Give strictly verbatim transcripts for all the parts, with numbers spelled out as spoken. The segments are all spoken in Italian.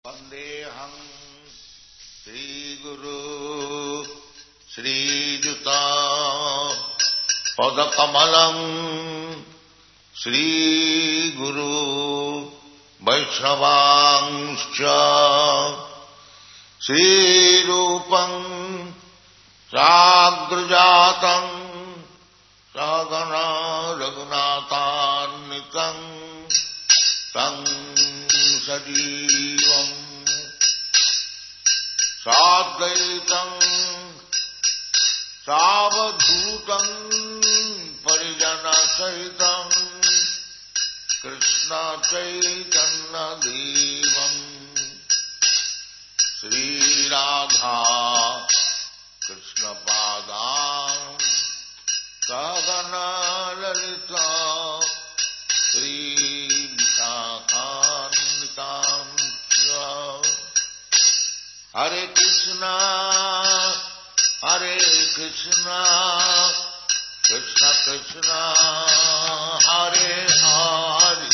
Vandeham Sri Guru Sri Juta Padakamalam Sri Guru Vaishnavangscha Sri Rupam Sagrajatam Sagana Raghunathannitam Tam Sajivam Sadvaitam Savadhutam Parijana Sahitam Krishna Chaitanya Devam Sri Radha Krishna Padam Sagana Lalita Sri Vishakhanvitam Hare Krishna Hare Krishna Krishna Krishna Hare Hare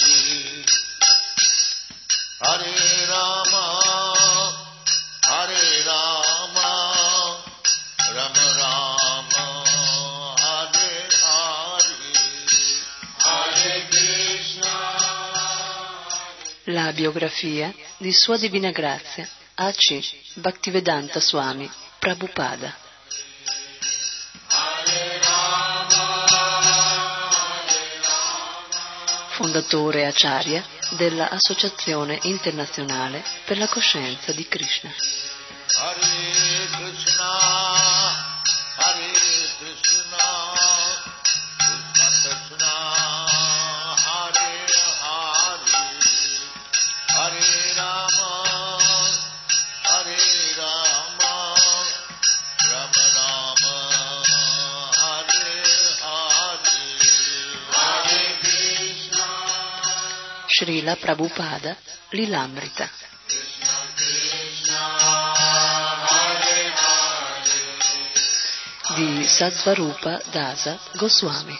Hare Rama Hare Rama Rama Rama Hare Hare Hare Krishna. La biografia di Sua Divina Grazia A C Bhaktivedanta Swami Prabhupada. Fondatore Acharya della Associazione Internazionale per la Coscienza di Krishna. Hare Krishna, Hare Krishna, Krishna Krishna, Hare Hare, Hare Rama, Hare Rama, Rama Rama, Hare Hare, Hare Krishna. Srila Prabhupada Lilamrita. Di Sattvarupa Dasa Goswami.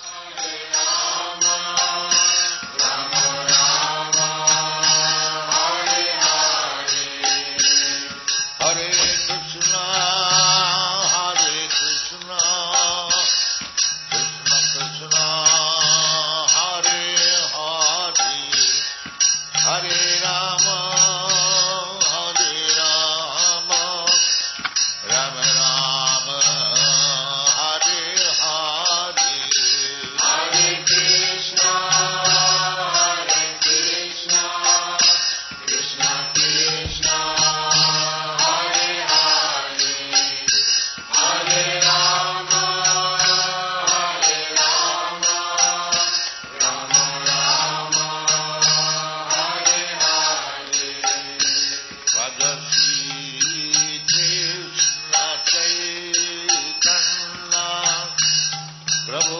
Hare Krishna, Hare Krishna, Krishna Krishna, Hare Hare, Hare Rama, Hare Rama, Rama Rama, Hare Hare, Hare Krishna, Hare Krishna, Krishna Krishna, Hare Hare, Hare Rama, Hare Rama, Rama Rama, Hare Hare. Bhagavati Krishna Chaitanya Prabhu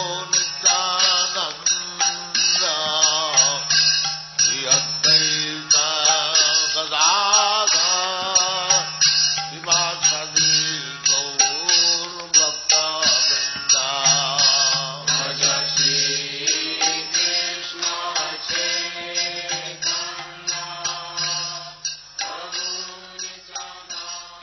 Nityananda Shri Advaita Gadadhar Srivasadi Gaur Bhakta-vrinda. Bhagavati Krishna Chaitanya Prabhu Nityananda.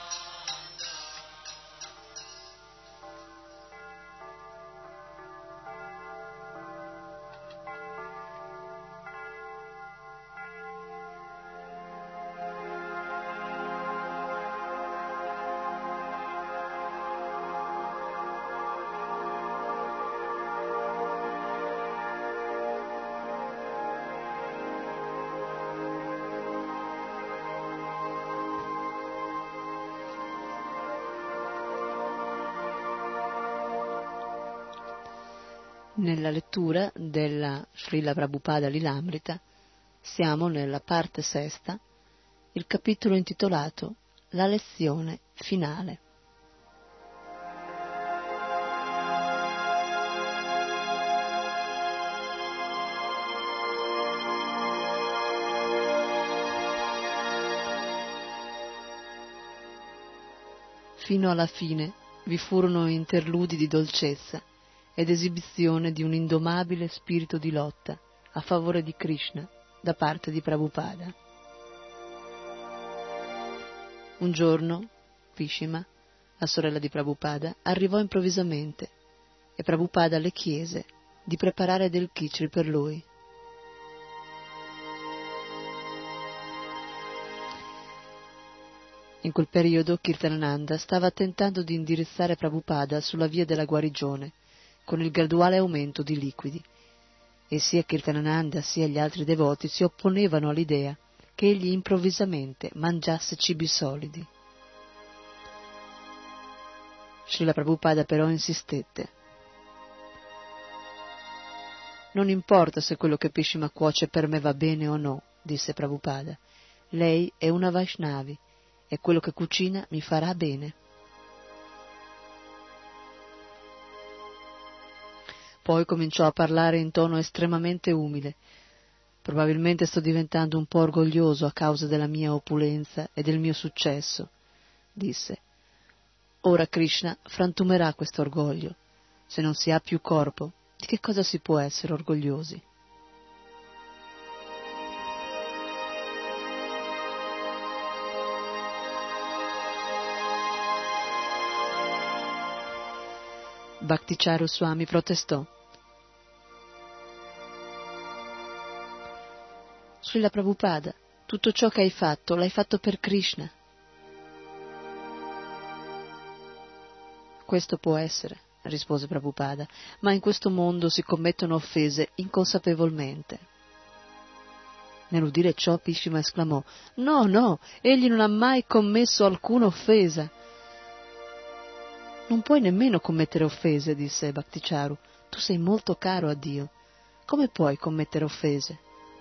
Nella lettura della Srila Prabhupada Lilamrita siamo nella parte sesta, il capitolo intitolato La lezione finale. Fino alla fine vi furono interludi di dolcezza ed esibizione di un indomabile spirito di lotta a favore di Krishna da parte di Prabhupada. Un giorno Pishima, la sorella di Prabhupada, arrivò improvvisamente e Prabhupada le chiese di preparare del khichdi per lui. In quel periodo Kirtanananda stava tentando di indirizzare Prabhupada sulla via della guarigione con il graduale aumento di liquidi, e sia Kirtanananda sia gli altri devoti si opponevano all'idea che egli improvvisamente mangiasse cibi solidi. Srila Prabhupada però insistette. Non importa se quello che Pishima cuoce per me va bene o no, disse Prabhupada. Lei è una Vaishnavi e quello che cucina mi farà bene. Poi cominciò a parlare in tono estremamente umile. Probabilmente sto diventando un po' orgoglioso a causa della mia opulenza e del mio successo, disse. Ora Krishna frantumerà questo orgoglio. Se non si ha più corpo, di che cosa si può essere orgogliosi? Bhakticharu Swami protestò. Srila Prabhupada, tutto ciò che hai fatto l'hai fatto per Krishna. Questo può essere, rispose Prabhupada, ma in questo mondo si commettono offese inconsapevolmente. Nell'udire ciò Pishima esclamò: No, no, egli non ha mai commesso alcuna offesa. Non puoi nemmeno commettere offese, disse Bhakticharu. Tu sei molto caro a Dio. Come puoi commettere offese?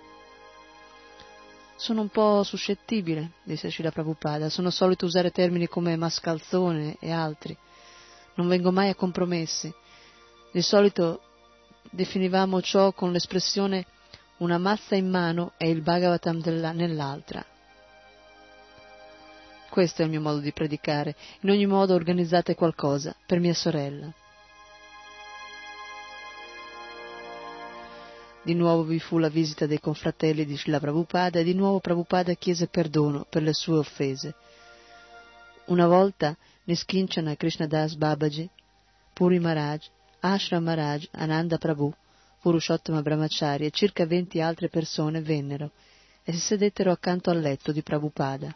Sono un po' suscettibile, disse Srila Prabhupada. Sono solito usare termini come mascalzone e altri. Non vengo mai a compromessi. Di solito definivamo ciò con l'espressione una mazza in mano e il Bhagavatam nell'altra. Questo è il mio modo di predicare. In ogni modo organizzate qualcosa per mia sorella. Di nuovo vi fu la visita dei confratelli di Srila Prabhupada e di nuovo Prabhupada chiese perdono per le sue offese. Una volta Niskinchana Krishnadas Babaji, Puri Maharaj, Ashram Maharaj, Ananda Prabhu, Purushottama Brahmachari e circa venti altre persone vennero e si sedettero accanto al letto di Prabhupada.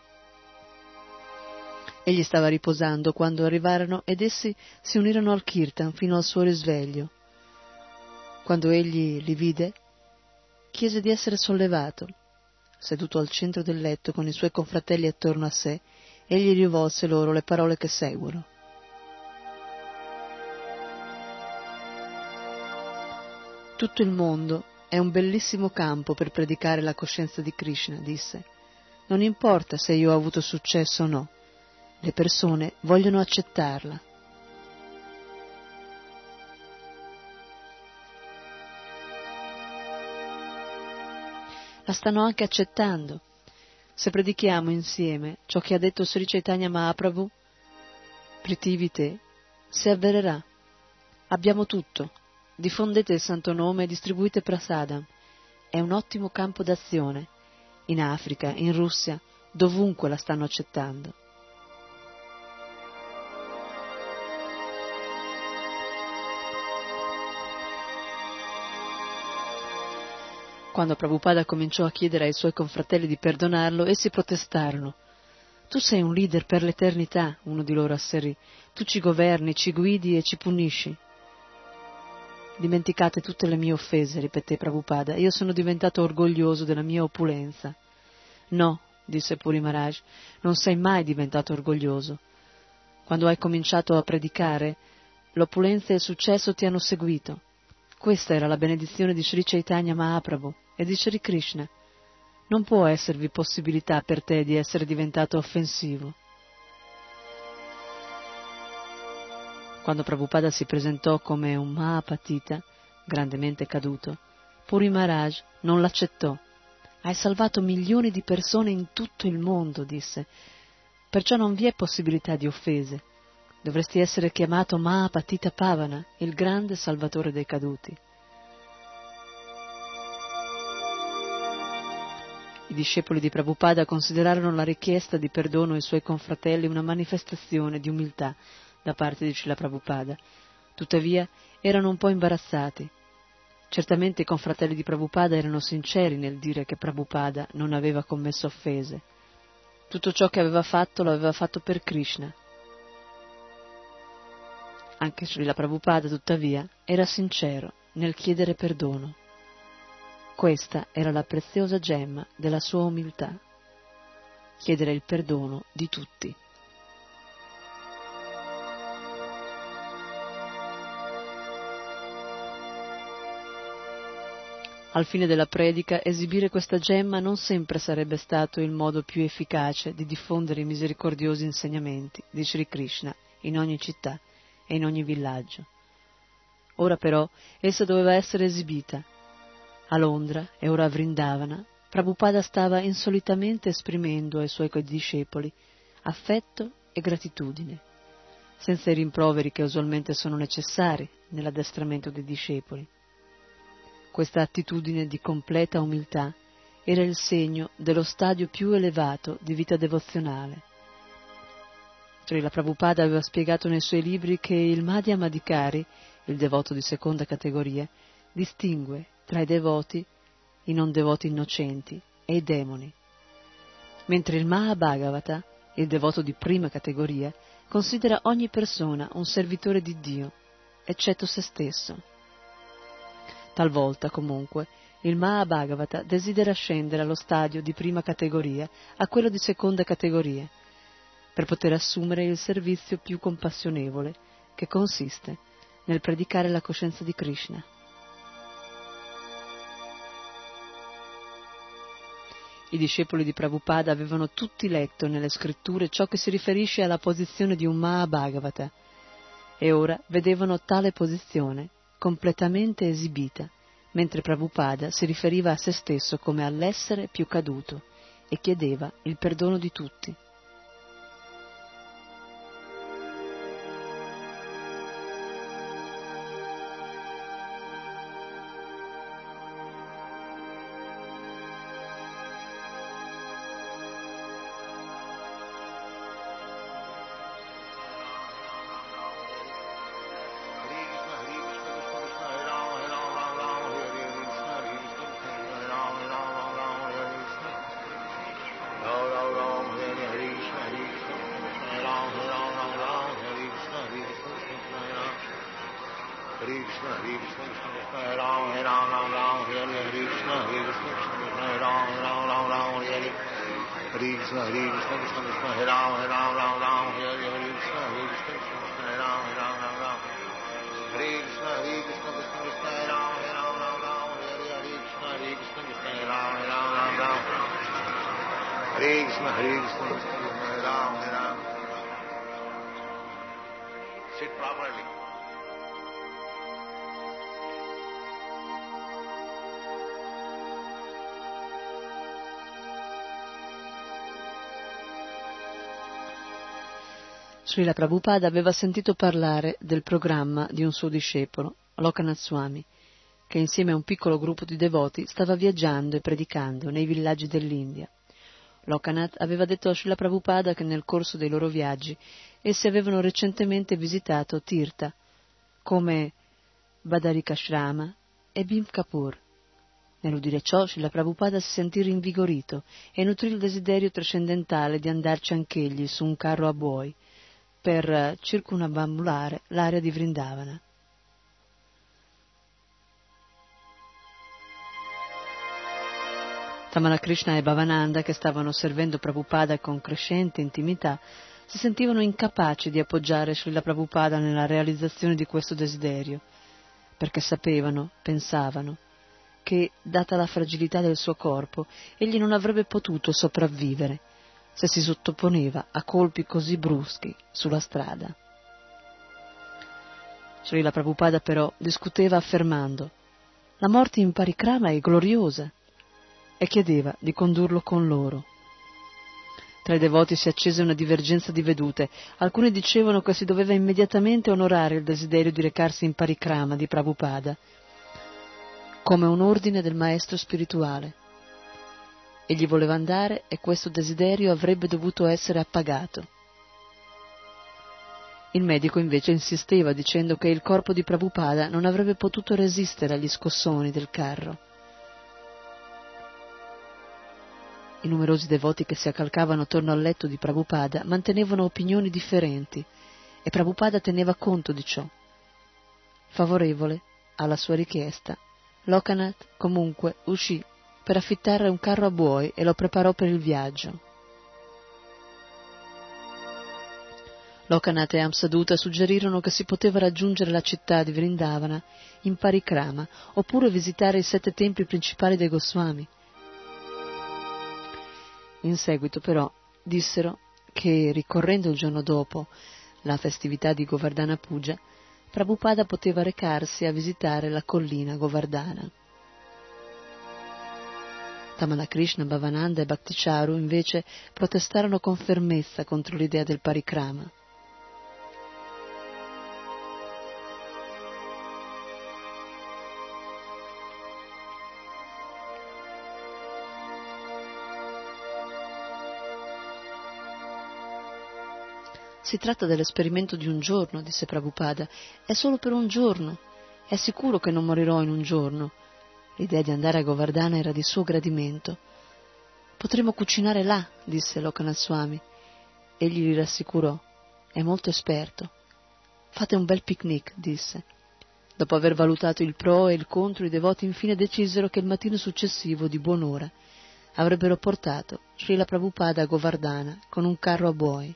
Egli stava riposando quando arrivarono ed essi si unirono al kirtan fino al suo risveglio. Quando egli li vide, chiese di essere sollevato. Seduto al centro del letto con i suoi confratelli attorno a sé, egli rivolse loro le parole che seguono. Tutto il mondo è un bellissimo campo per predicare la coscienza di Krishna, disse. Non importa se io ho avuto successo o no, le persone vogliono accettarla. La stanno anche accettando. Se predichiamo insieme ciò che ha detto Sri Chaitanya Mahaprabhu, Pritivite, si avvererà. Abbiamo tutto. Diffondete il santo nome e distribuite prasadam. È un ottimo campo d'azione. In Africa, in Russia, dovunque la stanno accettando. Quando Prabhupada cominciò a chiedere ai suoi confratelli di perdonarlo, essi protestarono. Tu sei un leader per l'eternità, uno di loro asserì. Tu ci governi, ci guidi e ci punisci. Dimenticate tutte le mie offese, ripeté Prabhupada. Io sono diventato orgoglioso della mia opulenza. No, disse Puri Maharaj, non sei mai diventato orgoglioso. Quando hai cominciato a predicare, l'opulenza e il successo ti hanno seguito. Questa era la benedizione di Sri Chaitanya Mahaprabhu e di Sri Krishna. Non può esservi possibilità per te di essere diventato offensivo. Quando Prabhupada si presentò come un Mahapatita, grandemente caduto, Puri Maharaj non l'accettò. Hai salvato milioni di persone in tutto il mondo, disse. Perciò non vi è possibilità di offese. Dovresti essere chiamato Mahapatita Pavana, il grande salvatore dei caduti. I discepoli di Prabhupada considerarono la richiesta di perdono ai suoi confratelli una manifestazione di umiltà da parte di Srila Prabhupada. Tuttavia erano un po' imbarazzati. Certamente i confratelli di Prabhupada erano sinceri nel dire che Prabhupada non aveva commesso offese. Tutto ciò che aveva fatto lo aveva fatto per Krishna. Anche Srila Prabhupada, tuttavia, era sincero nel chiedere perdono. Questa era la preziosa gemma della sua umiltà, chiedere il perdono di tutti. Al fine della predica, esibire questa gemma non sempre sarebbe stato il modo più efficace di diffondere i misericordiosi insegnamenti di Sri Krishna in ogni città e in ogni villaggio. Ora però essa doveva essere esibita. A Londra e ora a Vrindavana, Prabhupada stava insolitamente esprimendo ai suoi discepoli affetto e gratitudine, senza i rimproveri che usualmente sono necessari nell'addestramento dei discepoli. Questa attitudine di completa umiltà era il segno dello stadio più elevato di vita devozionale. Srila Prabhupada aveva spiegato nei suoi libri che il Madhyamadikari, il devoto di seconda categoria, distingue tra i devoti, i non devoti innocenti e i demoni, mentre il Mahabhagavata, il devoto di prima categoria, considera ogni persona un servitore di Dio, eccetto se stesso. Talvolta, comunque, il Mahabhagavata desidera scendere allo stadio di prima categoria a quello di seconda categoria, per poter assumere il servizio più compassionevole, che consiste nel predicare la coscienza di Krishna. I discepoli di Prabhupada avevano tutti letto nelle scritture ciò che si riferisce alla posizione di un Mahabhagavata, e ora vedevano tale posizione completamente esibita, mentre Prabhupada si riferiva a se stesso come all'essere più caduto e chiedeva il perdono di tutti. Sit properly. Srila Prabhupada aveva sentito parlare del programma di un suo discepolo, Lokanath Swami, che insieme a un piccolo gruppo di devoti stava viaggiando e predicando nei villaggi dell'India. Lokanath aveva detto a Srila Prabhupada che nel corso dei loro viaggi essi avevano recentemente visitato Tirtha, come Badarikashrama e Bhimkapur. Nell'udire ciò, Srila Prabhupada si sentì rinvigorito e nutrì il desiderio trascendentale di andarci anch'egli su un carro a buoi per circumambulare l'area di Vrindavana. Tamana Krishna e Bhavananda, che stavano servendo Prabhupada con crescente intimità, si sentivano incapaci di appoggiare Srila Prabhupada nella realizzazione di questo desiderio, perché sapevano, pensavano, che, data la fragilità del suo corpo, egli non avrebbe potuto sopravvivere se si sottoponeva a colpi così bruschi sulla strada. Srila Prabhupada però discuteva affermando: la morte in parikrama è gloriosa, e chiedeva di condurlo con loro. Tra i devoti si accese una divergenza di vedute. Alcuni dicevano che si doveva immediatamente onorare il desiderio di recarsi in parikrama di Prabhupada, come un ordine del maestro spirituale. Egli voleva andare e questo desiderio avrebbe dovuto essere appagato. Il medico invece insisteva dicendo che il corpo di Prabhupada non avrebbe potuto resistere agli scossoni del carro. I numerosi devoti che si accalcavano attorno al letto di Prabhupada mantenevano opinioni differenti e Prabhupada teneva conto di ciò. Favorevole alla sua richiesta, Lokanath comunque uscì per affittare un carro a buoi e lo preparò per il viaggio. Lokanath e Amsaduta suggerirono che si poteva raggiungere la città di Vrindavana in parikrama oppure visitare i sette templi principali dei Goswami. In seguito però dissero che, ricorrendo il giorno dopo la festività di Govardhana Puja, Prabhupada poteva recarsi a visitare la collina Govardhana. Tamala Krishna, Bhavananda e Bhakticharu invece protestarono con fermezza contro l'idea del parikrama. Si tratta dell'esperimento di un giorno, disse Prabhupada, è solo per un giorno, è sicuro che non morirò in un giorno. L'idea di andare a Govardhana era di suo gradimento. Potremo cucinare là, disse Lokanath Swami. Egli li rassicurò, è molto esperto. Fate un bel picnic, disse. Dopo aver valutato il pro e il contro, i devoti infine decisero che il mattino successivo, di buon'ora, avrebbero portato Srila Prabhupada a Govardhana con un carro a buoi.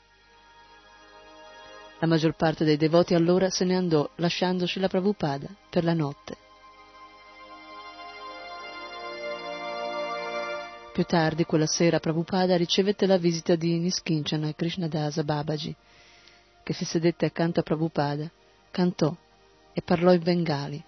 La maggior parte dei devoti allora se ne andò, lasciando Srila Prabhupada per la notte. Più tardi, quella sera, Prabhupada ricevette la visita di Niskinchana Krishnadasa Babaji, che si sedette accanto a Prabhupada, cantò e parlò in bengali.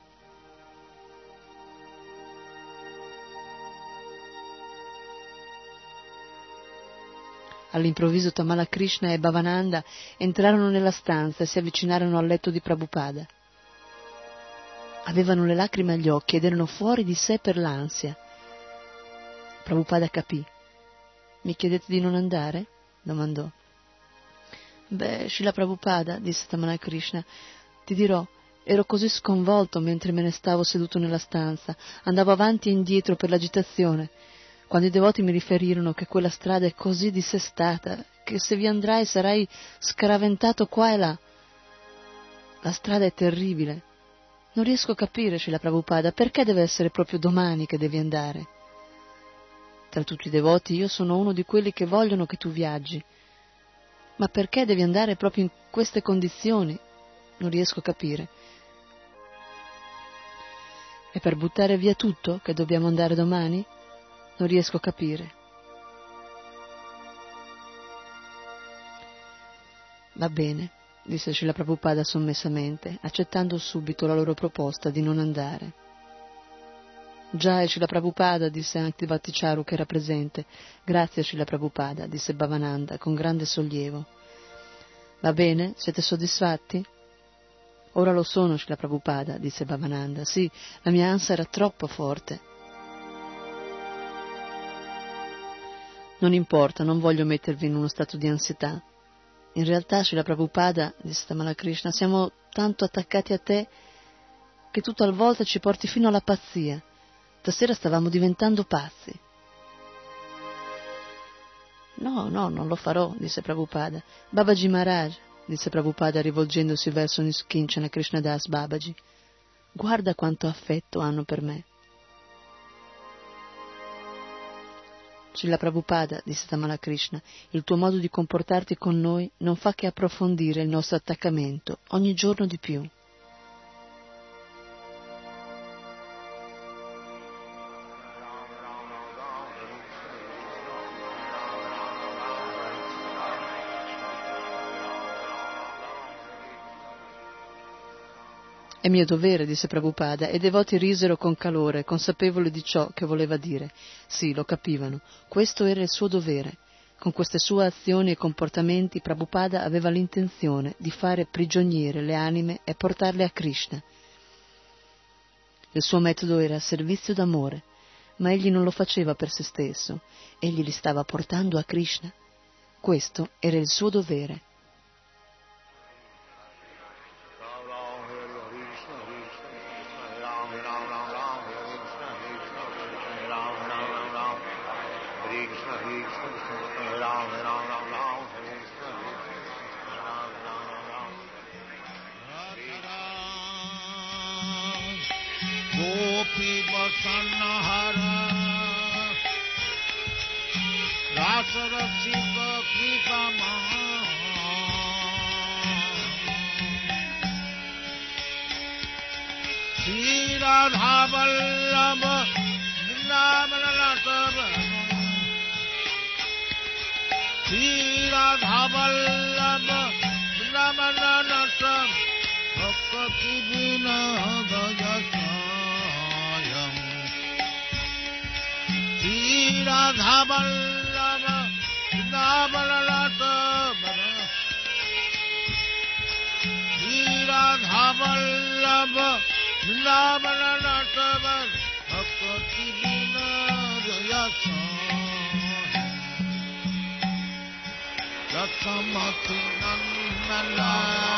All'improvviso Tamala Krishna e Bhavananda entrarono nella stanza e si avvicinarono al letto di Prabhupada. Avevano le lacrime agli occhi ed erano fuori di sé per l'ansia. Prabhupada capì. Mi chiedete di non andare? Domandò. Beh, Srila Prabhupada, disse Tamala Krishna, ti dirò, ero così sconvolto mentre me ne stavo seduto nella stanza, andavo avanti e indietro per l'agitazione. Quando i devoti mi riferirono che quella strada è così dissestata, che se vi andrai sarai scaraventato qua e là. La strada è terribile. Non riesco a capire, Srila Prabhupada, perché deve essere proprio domani che devi andare. Tra tutti i devoti io sono uno di quelli che vogliono che tu viaggi. Ma perché devi andare proprio in queste condizioni? Non riesco a capire. È per buttare via tutto che dobbiamo andare domani? Non riesco a capire. Va bene, disse Srila Prabhupada sommessamente, accettando subito la loro proposta di non andare. Già, Srila Prabhupada, disse anche Bhakticharu che era presente. Grazie, Srila Prabhupada, disse Bhavananda con grande sollievo. Va bene, siete soddisfatti? Ora lo sono, Srila Prabhupada, disse Bhavananda. Sì, la mia ansia era troppo forte. Non importa, non voglio mettervi in uno stato di ansietà. In realtà, Srila Prabhupada, disse Tamala Krishna, siamo tanto attaccati a te che tu talvolta ci porti fino alla pazzia. Stasera stavamo diventando pazzi. No, no, non lo farò, disse Prabhupada. Babaji Maharaj, disse Prabhupada rivolgendosi verso Niskinchana Krishnadas Babaji, guarda quanto affetto hanno per me. Srila Prabhupada, disse Tamala Krishna, il tuo modo di comportarti con noi non fa che approfondire il nostro attaccamento ogni giorno di più. È mio dovere, disse Prabhupada, e i devoti risero con calore, consapevoli di ciò che voleva dire. Sì, lo capivano. Questo era il suo dovere. Con queste sue azioni e comportamenti Prabhupada aveva l'intenzione di fare prigioniere le anime e portarle a Krishna. Il suo metodo era servizio d'amore. ma egli non lo faceva per se stesso, egli li stava portando a Krishna. Questo era il suo dovere. Gopi Vasanahara Rasarasika Kripama Sri Radha Vallabha Vrindavanalatabha Sri Radha Vallabha Vrindavanalatabha Bhakti Vinodayasa Radha Vallabha Vrindavanalatabha Shri Radha Vallabha Vrindavanalatabha Bhakti Vinodayasa Rakamati Nandana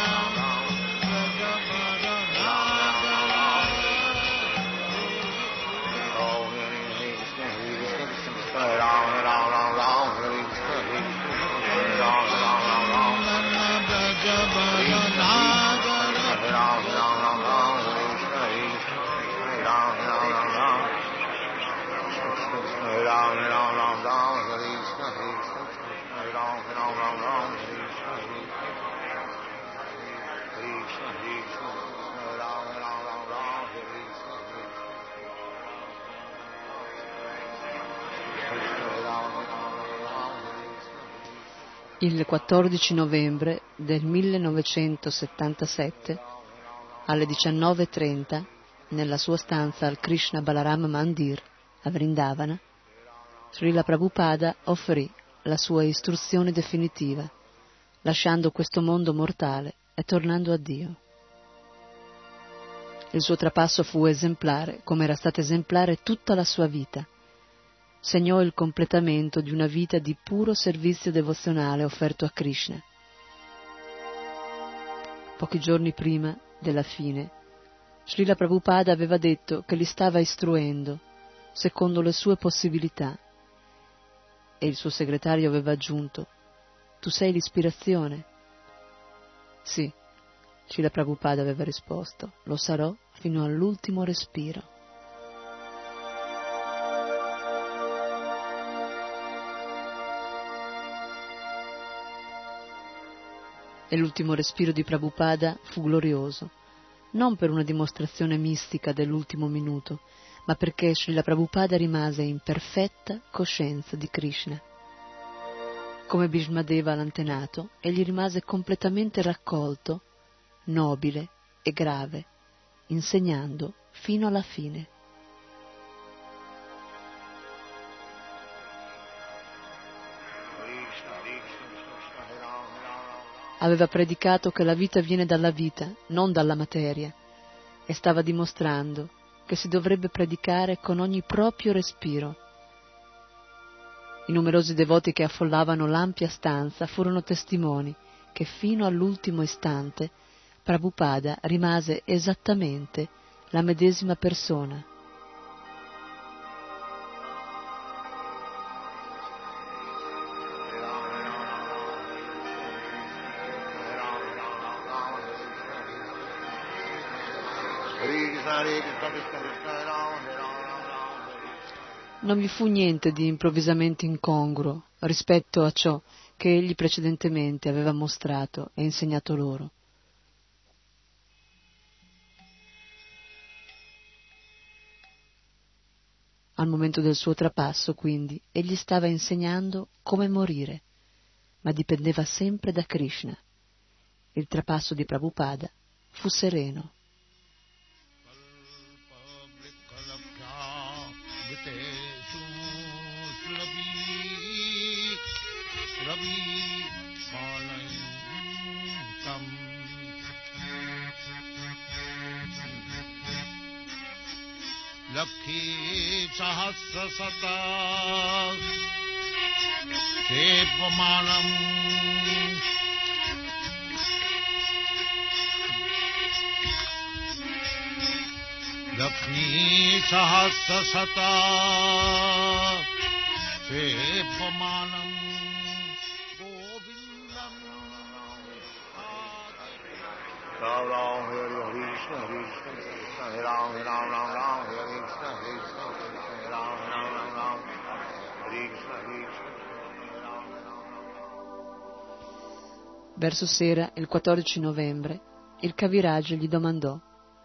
Il quattordici novembre del millenovecentosettantasette, alle diciannove e trenta, nella sua stanza al Krishna Balaram Mandir a Vrindavana, Srila Prabhupada offrì la sua istruzione definitiva, lasciando questo mondo mortale e tornando a Dio. Il suo trapasso fu esemplare, come era stata esemplare tutta la sua vita. Segnò il completamento di una vita di puro servizio devozionale offerto a Krishna. Pochi giorni prima della fine, Srila Prabhupada aveva detto che li stava istruendo secondo le sue possibilità, e il suo segretario aveva aggiunto: tu sei l'ispirazione. Sì, Srila Prabhupada aveva risposto, lo sarò fino all'ultimo respiro. E l'ultimo respiro di Prabhupada fu glorioso, non per una dimostrazione mistica dell'ultimo minuto, ma perché Srila Prabhupada rimase in perfetta coscienza di Krishna. Come Bhishmadeva l'antenato, egli rimase completamente raccolto, nobile e grave, insegnando fino alla fine. Aveva predicato che la vita viene dalla vita, non dalla materia, e stava dimostrando che si dovrebbe predicare con ogni proprio respiro. I numerosi devoti che affollavano l'ampia stanza furono testimoni che fino all'ultimo istante Prabhupada rimase esattamente la medesima persona. Non vi fu niente di improvvisamente incongruo rispetto a ciò che egli precedentemente aveva mostrato e insegnato loro. Al momento del suo trapasso, quindi, egli stava insegnando come morire, ma dipendeva sempre da Krishna. Il trapasso di Prabhupada fu sereno. Lakhi sahasra sata Sepamanam Lakshmi sahasra sata Sepamanam Govindam Ram Ram Hare Hare Krishna Hare Krishna Hare Ram Hare Ram Ram Ram Hare Krishna Hare Krishna Hare Ram Hare Ram Ram Ram Hare Krishna Hare Krishna. Verso sera, il quattordici novembre, il Kaviraj gli domandò: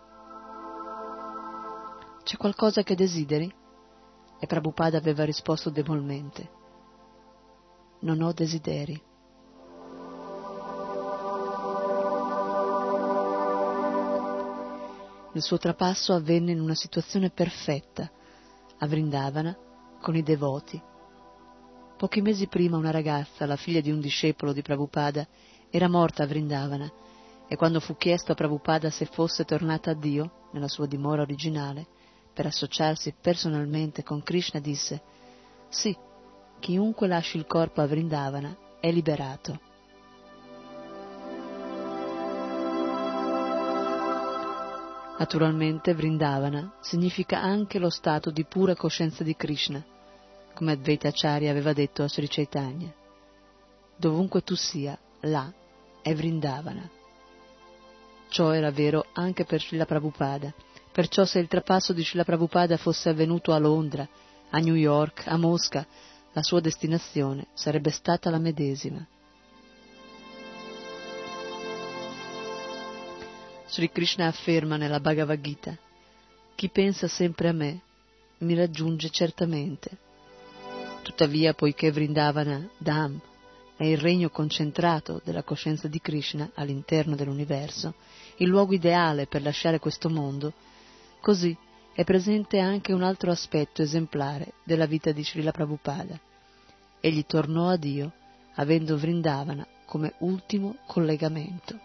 c'è qualcosa che desideri? E Prabhupada aveva risposto debolmente: non ho desideri. Il suo trapasso avvenne in una situazione perfetta, a Vrindavana, con i devoti. Pochi mesi prima una ragazza, la figlia di un discepolo di Prabhupada, era morta a Vrindavana, e quando fu chiesto a Prabhupada se fosse tornata a Dio, nella sua dimora originale, per associarsi personalmente con Krishna, disse: sì, chiunque lasci il corpo a Vrindavana è liberato. Naturalmente Vrindavana significa anche lo stato di pura coscienza di Krishna, come Advaita Acharya aveva detto a Sri Chaitanya. Dovunque tu sia, là è Vrindavana. Ciò era vero anche per Srila Prabhupada, perciò se il trapasso di Srila Prabhupada fosse avvenuto a Londra, a New York, a Mosca, la sua destinazione sarebbe stata la medesima. Sri Krishna afferma nella Bhagavad Gita: chi pensa sempre a me mi raggiunge certamente. Tuttavia, poiché Vrindavana Dham è il regno concentrato della coscienza di Krishna all'interno dell'universo, il luogo ideale per lasciare questo mondo, così è presente anche un altro aspetto esemplare della vita di Srila Prabhupada. Egli tornò a Dio avendo Vrindavana come ultimo collegamento.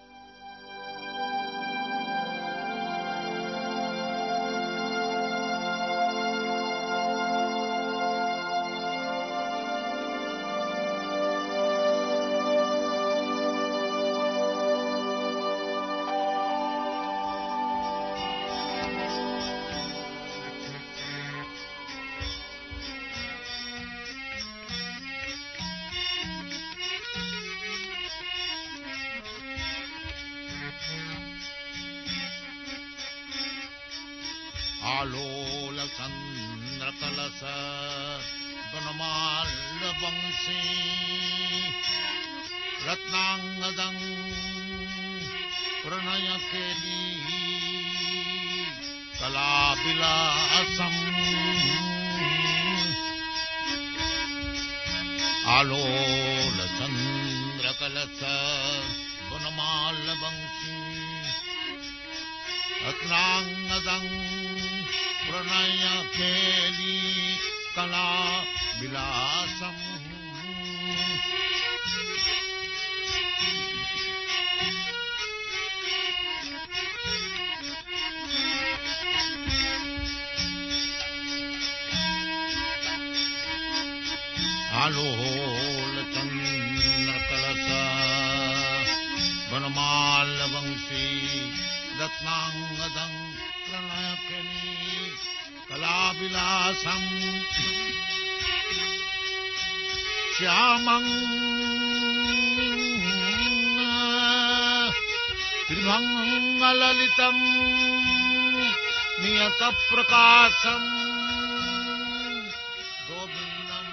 Alola Chandra Kalasa Vanamal Vangsi Ratnangadang Pranaya Keli Kalabila Asam Alola Chandra Kalasa Vanamal Vangsi Ratnangadang Pranaya Keli Kala Vilasam Alola Chandra Kalasa Vanamal Vangsi Ratnangadang Pranaya Keli Kalabilasam Shyamang Tribhangalalitam Niyata Prakasam Govindam.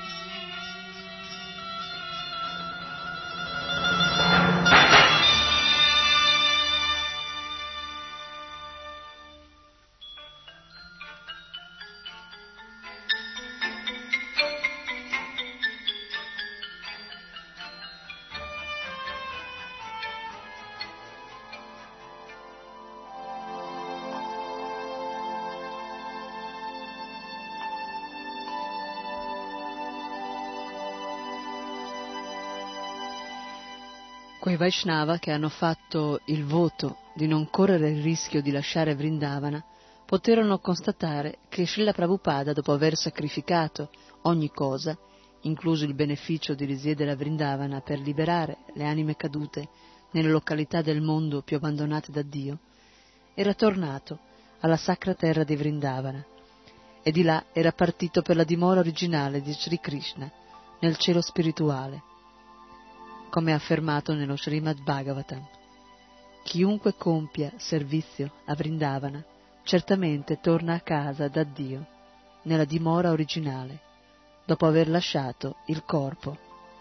Quei Vaishnava che hanno fatto il voto di non correre il rischio di lasciare Vrindavana poterono constatare che Srila Prabhupada, dopo aver sacrificato ogni cosa, incluso il beneficio di risiedere a Vrindavana per liberare le anime cadute nelle località del mondo più abbandonate da Dio, era tornato alla sacra terra di Vrindavana e di là era partito per la dimora originale di Sri Krishna nel cielo spirituale, come affermato nello Srimad Bhagavatam. Chiunque compia servizio a Vrindavana certamente torna a casa da Dio nella dimora originale dopo aver lasciato il corpo.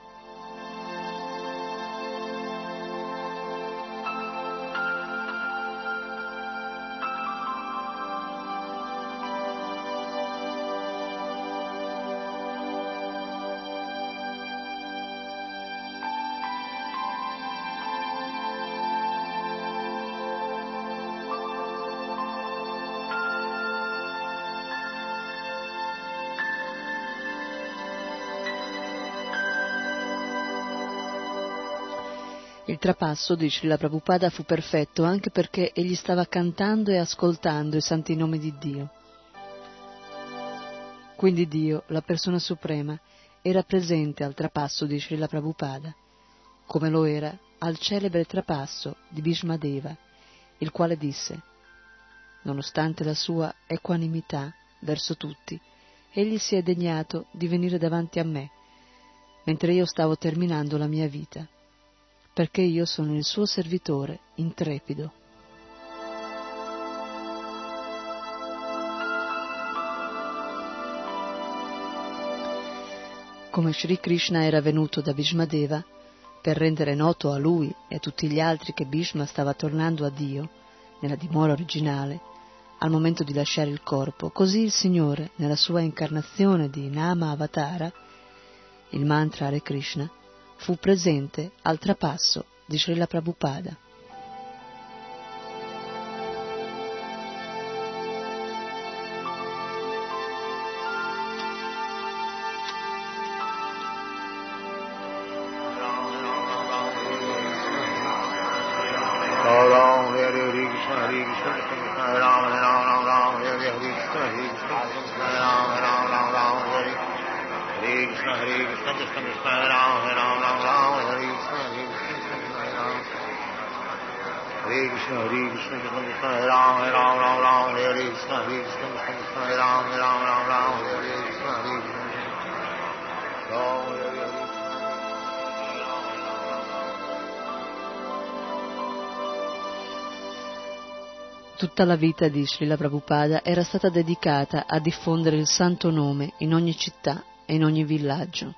Il trapasso di Srila Prabhupada fu perfetto anche perché egli stava cantando e ascoltando i santi nomi di Dio. Quindi Dio, la persona suprema, era presente al trapasso di Srila Prabhupada, come lo era al celebre trapasso di Bhishmadeva, il quale disse: nonostante la sua equanimità verso tutti, egli si è degnato di venire davanti a me, mentre io stavo terminando la mia vita, perché io sono il suo servitore intrepido. Come Sri Krishna era venuto da Bhishmadeva per rendere noto a lui e a tutti gli altri che Bhishma stava tornando a Dio, nella dimora originale, al momento di lasciare il corpo, così il Signore, nella sua incarnazione di Nama Avatara, il mantra Hare Krishna, fu presente al trapasso di Srila Prabhupada. Tutta la vita di Srila Prabhupada era stata dedicata a diffondere il santo nome in ogni città e in ogni villaggio.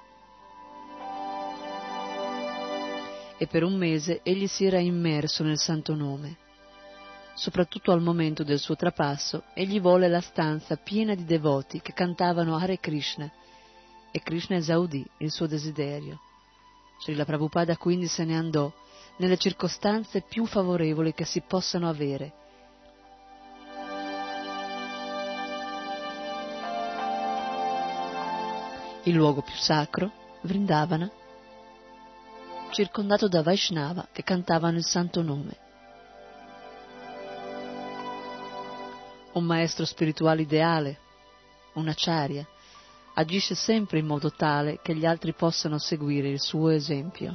E per un mese egli si era immerso nel santo nome. Soprattutto al momento del suo trapasso, egli volle la stanza piena di devoti che cantavano Hare Krishna, e Krishna esaudì il suo desiderio. Srila Prabhupada quindi se ne andò nelle circostanze più favorevoli che si possano avere. Il luogo più sacro, Vrindavana, circondato da Vaishnava che cantavano il santo nome. Un maestro spirituale ideale, un acharya, agisce sempre in modo tale che gli altri possano seguire il suo esempio.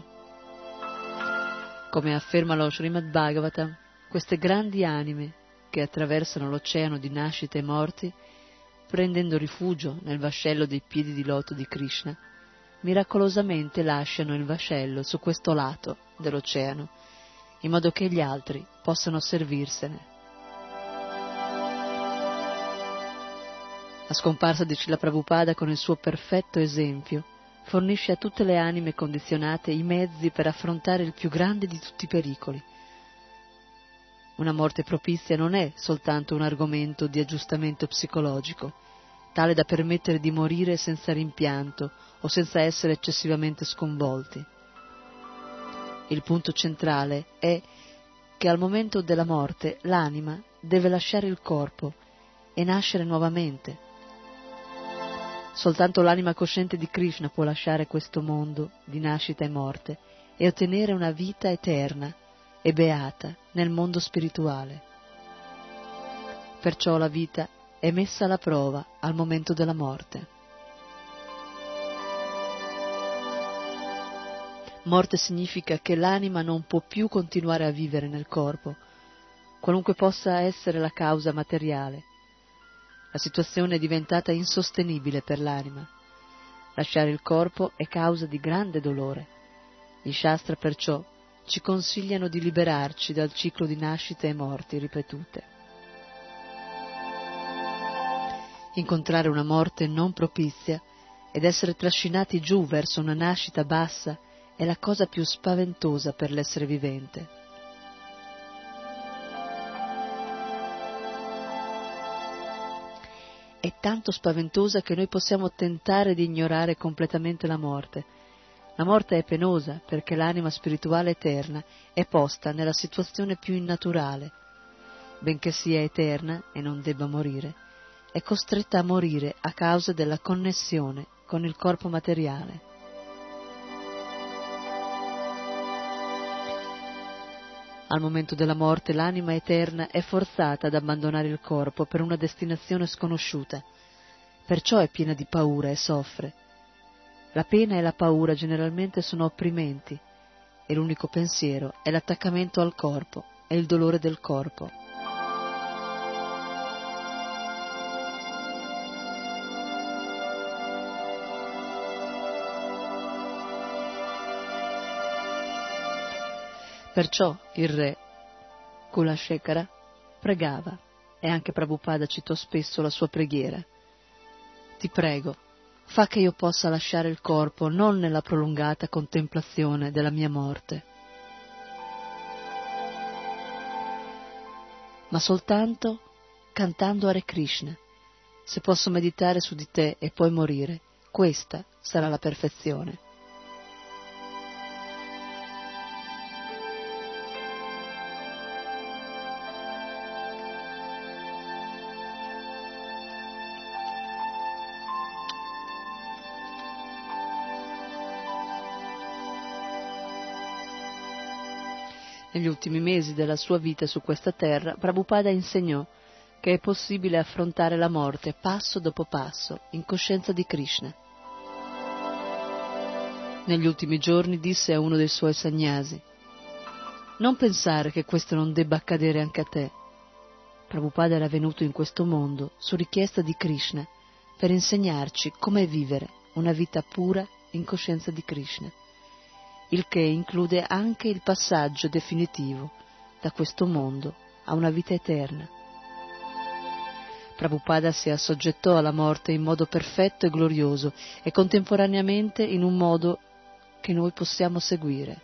Come afferma lo Srimad Bhagavatam, queste grandi anime che attraversano l'oceano di nascite e morti, prendendo rifugio nel vascello dei piedi di loto di Krishna, miracolosamente lasciano il vascello su questo lato dell'oceano, in modo che gli altri possano servirsene. La scomparsa di Srila Prabhupada con il suo perfetto esempio fornisce a tutte le anime condizionate i mezzi per affrontare il più grande di tutti i pericoli. Una morte propizia non è soltanto un argomento di aggiustamento psicologico, tale da permettere di morire senza rimpianto o senza essere eccessivamente sconvolti. Il punto centrale è che al momento della morte l'anima deve lasciare il corpo e nascere nuovamente. Soltanto l'anima cosciente di Krishna può lasciare questo mondo di nascita e morte e ottenere una vita eterna e beata nel mondo spirituale. Perciò la vita è messa alla prova al momento della morte. Morte significa che l'anima non può più continuare a vivere nel corpo, qualunque possa essere la causa materiale. La situazione è diventata insostenibile per l'anima. Lasciare il corpo è causa di grande dolore. I Shastra perciò ci consigliano di liberarci dal ciclo di nascite e morti ripetute. Incontrare una morte non propizia ed essere trascinati giù verso una nascita bassa è la cosa più spaventosa per l'essere vivente. È tanto spaventosa che noi possiamo tentare di ignorare completamente la morte. La morte è penosa perché l'anima spirituale eterna è posta nella situazione più innaturale. Benché sia eterna e non debba morire, è costretta a morire a causa della connessione con il corpo materiale. Al momento della morte l'anima eterna è forzata ad abbandonare il corpo per una destinazione sconosciuta, perciò è piena di paura e soffre. La pena e la paura generalmente sono opprimenti e l'unico pensiero è l'attaccamento al corpo e il dolore del corpo. Perciò il re Kulashekara pregava, e anche Prabhupada citò spesso la sua preghiera: ti prego, fa che io possa lasciare il corpo non nella prolungata contemplazione della mia morte, ma soltanto cantando Hare Krishna. Se posso meditare su di te e poi morire, questa sarà la perfezione. Negli ultimi mesi della sua vita su questa terra, Prabhupada insegnò che è possibile affrontare la morte passo dopo passo, in coscienza di Krishna. Negli ultimi giorni disse a uno dei suoi sannyasi: non pensare che questo non debba accadere anche a te. Prabhupada era venuto in questo mondo su richiesta di Krishna per insegnarci come vivere una vita pura in coscienza di Krishna, il che include anche il passaggio definitivo da questo mondo a una vita eterna. Prabhupada si assoggettò alla morte in modo perfetto e glorioso e contemporaneamente in un modo che noi possiamo seguire.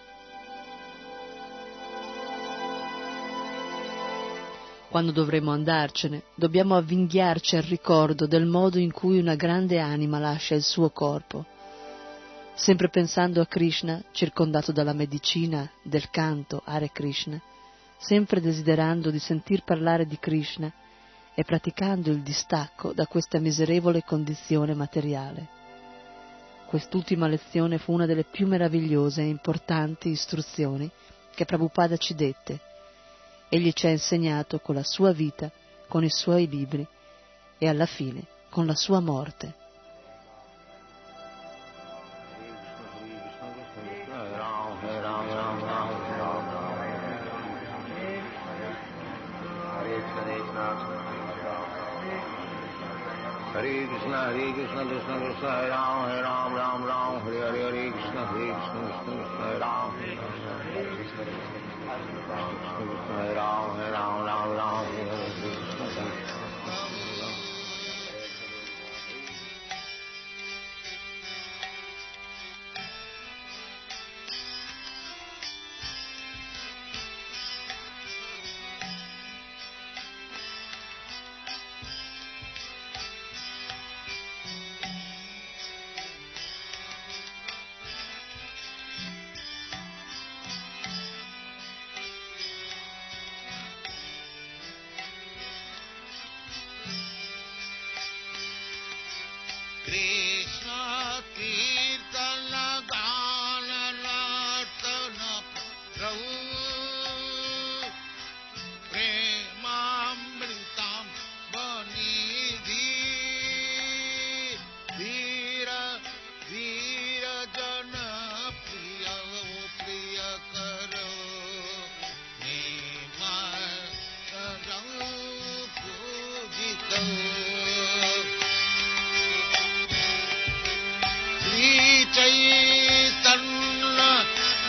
Quando dovremo andarcene, dobbiamo avvinghiarci al ricordo del modo in cui una grande anima lascia il suo corpo, sempre pensando a Krishna, circondato dalla medicina, del canto Hare Krishna, sempre desiderando di sentir parlare di Krishna e praticando il distacco da questa miserevole condizione materiale. Quest'ultima lezione fu una delle più meravigliose e importanti istruzioni che Prabhupada ci dette. Egli ci ha insegnato con la sua vita, con i suoi libri e alla fine con la sua morte. Hare Krishna, Hare Krishna, Krishna Krishna, Hare Ram, Hare Ram, Ram Ram, Hare Hare, Hare Krishna, Hare Krishna, Krishna Krishna, Hare Ram, Hare Krishna, Hare Ram, Hare Ram, Ram Ram, Hare Hare, Hare Krishna, Hare Krishna. Krishna Kirtana Gana Nartana Prabhu Premamrita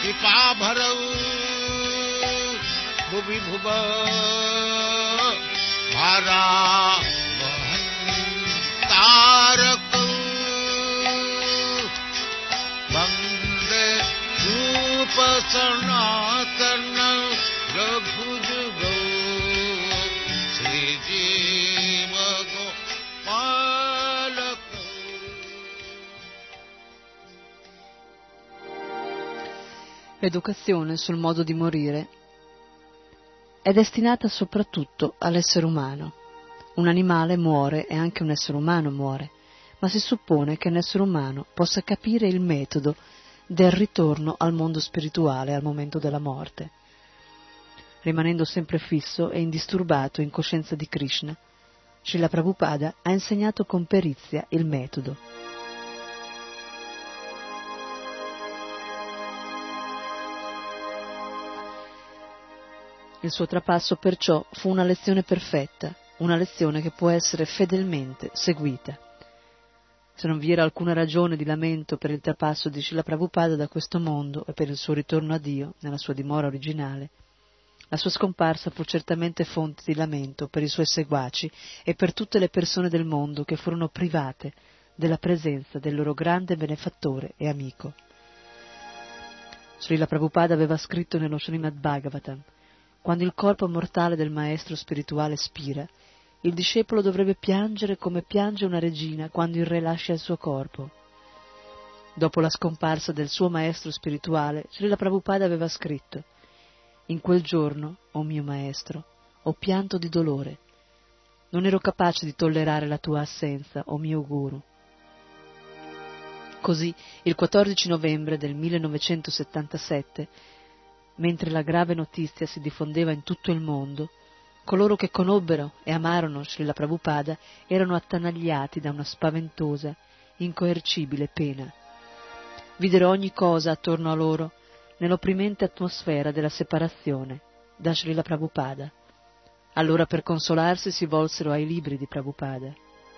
कृपा भरऊ भुवि भुव भारा वहन तारक वंदे रूप सनातन रघुज गो श्री जीव गोपालक. L'educazione sul modo di morire è destinata soprattutto all'essere umano. Un animale muore e anche un essere umano muore, ma si suppone che un essere umano possa capire il metodo del ritorno al mondo spirituale al momento della morte, rimanendo sempre fisso e indisturbato in coscienza di Krishna. Srila Prabhupada ha insegnato con perizia il metodo. Il suo trapasso perciò fu una lezione perfetta, una lezione che può essere fedelmente seguita. Se non vi era alcuna ragione di lamento per il trapasso di Srila Prabhupada da questo mondo e per il suo ritorno a Dio nella sua dimora originale, la sua scomparsa fu certamente fonte di lamento per i suoi seguaci e per tutte le persone del mondo che furono private della presenza del loro grande benefattore e amico. Srila Prabhupada aveva scritto nello Srimad Bhagavatam: quando il corpo mortale del maestro spirituale spira, il discepolo dovrebbe piangere come piange una regina quando il re lascia il suo corpo. Dopo la scomparsa del suo maestro spirituale, Srila Prabhupada aveva scritto: in quel giorno, o mio maestro, ho pianto di dolore. Non ero capace di tollerare la tua assenza, o mio guru. Così, il quattordici novembre del millenovecentosettantasette, mentre la grave notizia si diffondeva in tutto il mondo, coloro che conobbero e amarono Srila Prabhupada erano attanagliati da una spaventosa, incoercibile pena. Videro ogni cosa attorno a loro nell'opprimente atmosfera della separazione da Srila Prabhupada. Allora per consolarsi si volsero ai libri di Prabhupada.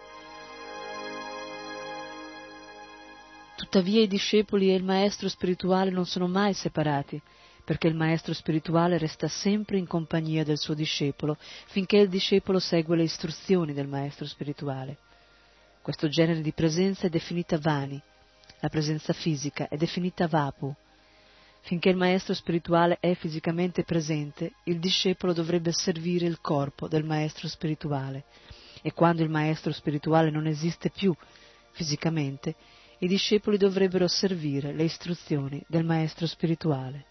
Tuttavia i discepoli e il maestro spirituale non sono mai separati, perché il maestro spirituale resta sempre in compagnia del suo discepolo, finché il discepolo segue le istruzioni del maestro spirituale. Questo genere di presenza è definita Vani, la presenza fisica è definita Vapu. Finché il maestro spirituale è fisicamente presente, il discepolo dovrebbe servire il corpo del maestro spirituale, e quando il maestro spirituale non esiste più fisicamente, i discepoli dovrebbero servire le istruzioni del maestro spirituale.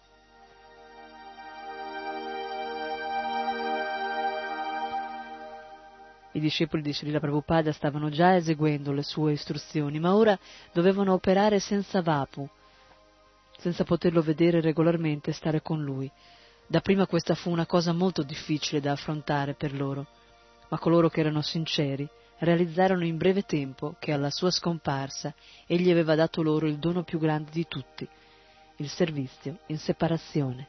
I discepoli di Srila Prabhupada stavano già eseguendo le sue istruzioni, ma ora dovevano operare senza Vapu, senza poterlo vedere regolarmente e stare con lui. Dapprima questa fu una cosa molto difficile da affrontare per loro, ma coloro che erano sinceri realizzarono in breve tempo che alla sua scomparsa egli aveva dato loro il dono più grande di tutti, il servizio in separazione.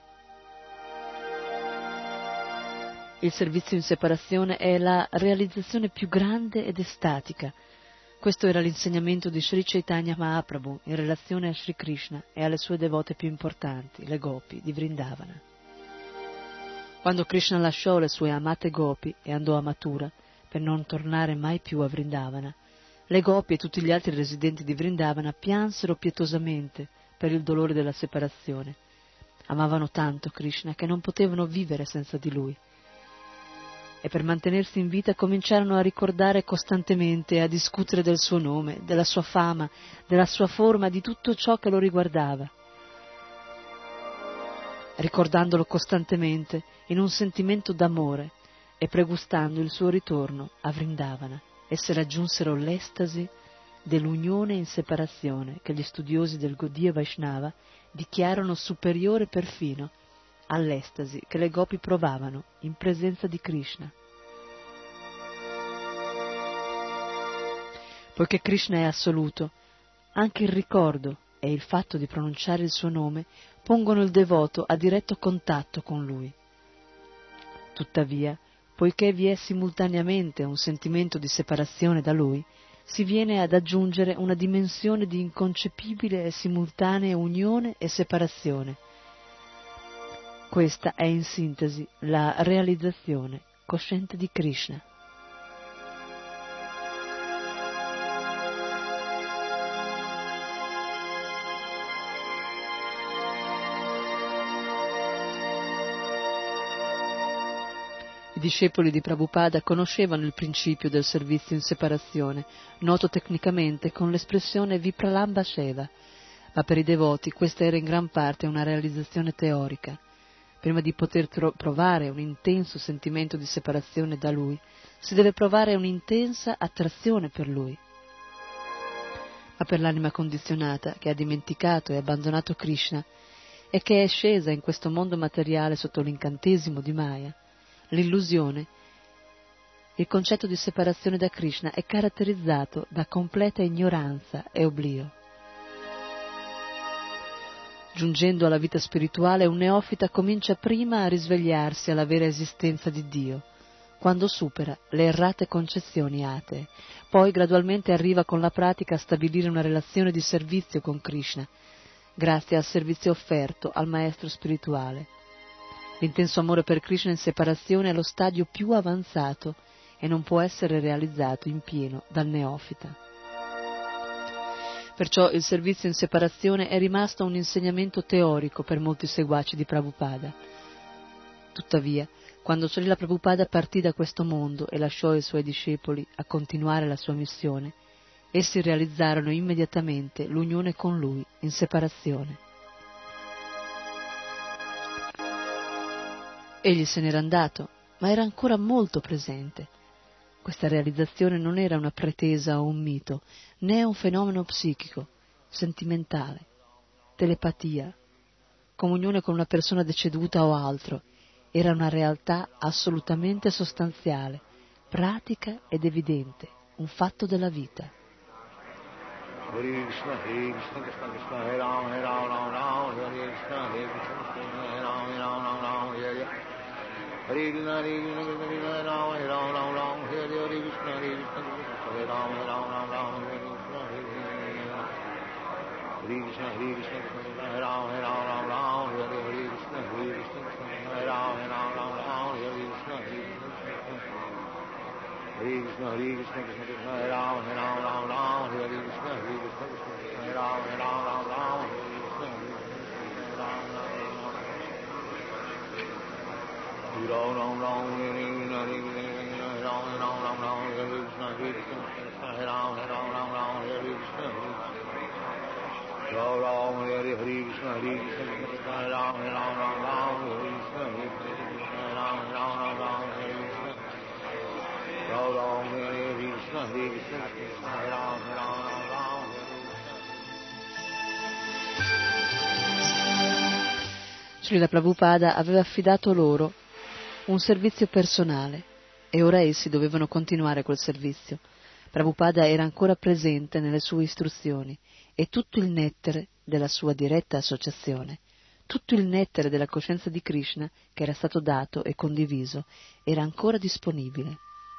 Il servizio in separazione è la realizzazione più grande ed estatica. Questo era l'insegnamento di Sri Chaitanya Mahaprabhu in relazione a Sri Krishna e alle sue devote più importanti, le Gopi di Vrindavana. Quando Krishna lasciò le sue amate Gopi e andò a Mathura per non tornare mai più a Vrindavana, le Gopi e tutti gli altri residenti di Vrindavana piansero pietosamente per il dolore della separazione. Amavano tanto Krishna che non potevano vivere senza di lui. E per mantenersi in vita cominciarono a ricordare costantemente e a discutere del suo nome, della sua fama, della sua forma, di tutto ciò che lo riguardava. Ricordandolo costantemente in un sentimento d'amore e pregustando il suo ritorno a Vrindavana, esse raggiunsero l'estasi dell'unione in separazione che gli studiosi del Gaudiya Vaishnava dichiarano superiore perfino all'estasi che le Gopi provavano in presenza di Krishna. Poiché Krishna è assoluto, anche il ricordo e il fatto di pronunciare il suo nome pongono il devoto a diretto contatto con lui. Tuttavia, poiché vi è simultaneamente un sentimento di separazione da lui, si viene ad aggiungere una dimensione di inconcepibile e simultanea unione e separazione, Questa è in sintesi la realizzazione cosciente di Krishna. I discepoli di Prabhupada conoscevano il principio del servizio in separazione, noto tecnicamente con l'espressione Vipralambha Seva, ma per i devoti questa era in gran parte una realizzazione teorica. Prima di poter tro- provare un intenso sentimento di separazione da Lui, si deve provare un'intensa attrazione per Lui. Ma per l'anima condizionata, che ha dimenticato e abbandonato Krishna, e che è scesa in questo mondo materiale sotto l'incantesimo di Maya, l'illusione, il concetto di separazione da Krishna è caratterizzato da completa ignoranza e oblio. Giungendo alla vita spirituale, un neofita comincia prima a risvegliarsi alla vera esistenza di Dio, quando supera le errate concezioni atee, poi gradualmente arriva con la pratica a stabilire una relazione di servizio con Krishna, grazie al servizio offerto al maestro spirituale. L'intenso amore per Krishna in separazione è lo stadio più avanzato e non può essere realizzato in pieno dal neofita. Perciò il servizio in separazione è rimasto un insegnamento teorico per molti seguaci di Prabhupada. Tuttavia, quando Srila Prabhupada partì da questo mondo e lasciò i suoi discepoli a continuare la sua missione, essi realizzarono immediatamente l'unione con lui in separazione. Egli se n'era andato, ma era ancora molto presente. Questa realizzazione non era una pretesa o un mito, né un fenomeno psichico, sentimentale, telepatia, comunione con una persona deceduta o altro. Era una realtà assolutamente sostanziale, pratica ed evidente, un fatto della vita. Hare Krishna, Hare Krishna, Krishna Krishna, Hare Rama, Hare Rama, Rama Rama, Hare Krishna, Hare Krishna, Hare Rama, Hare Rama, Rama Rama, Hare Hare. Hare Krishna, Hare Krishna, Krishna Krishna, Hare Rama, Hare Rama, Rama Rama, Hare Hare. Hare Krishna, Hare Krishna, Hare Rama, Hare Rama, Rama Rama, Hare Krishna, Hare Krishna. Hare Krishna, Hare Krishna, Hare Rama, Hare Rama, Rama Rama, Hare Hare. Hare Krishna, Hare Krishna, Hare Rama, Hare Rama, Rama Rama, Hare Krishna, Hare Krishna. Hare Krishna, Hare Krishna, Krishna Krishna, Hare Rama, Hare Rama, Rama Rama, Hare Krishna, Hare Krishna, Hare Rama, Hare Rama, Rama Rama, Hare Krishna, Hare Krishna, Hare Rama, Rama Rama. Hare Ram, Ram, Hare Krishna, Hare Krishna, Hare Ram, Ram, Ram, Ram, Hare Krishna, Hare Krishna, Hare Ram, Ram, Ram, Ram, Hare Krishna, Hare Krishna. Ram, Ram, Hare Krishna, Hare Krishna, Hare Ram, Ram, Ram, Ram, Hare Krishna, Hare Krishna, Hare Ram, Ram, Ram, Ram, Hare Krishna. Ram, Ram, Hare Krishna, Hare Krishna, Hare Ram, Ram, Ram, Ram, Hare Krishna. Srila Prabhupada aveva affidato loro un servizio personale e ora essi dovevano continuare quel servizio. Prabhupada era ancora presente nelle sue istruzioni e tutto il nettare della sua diretta associazione, tutto il nettare della coscienza di Krishna che era stato dato e condiviso era ancora disponibile.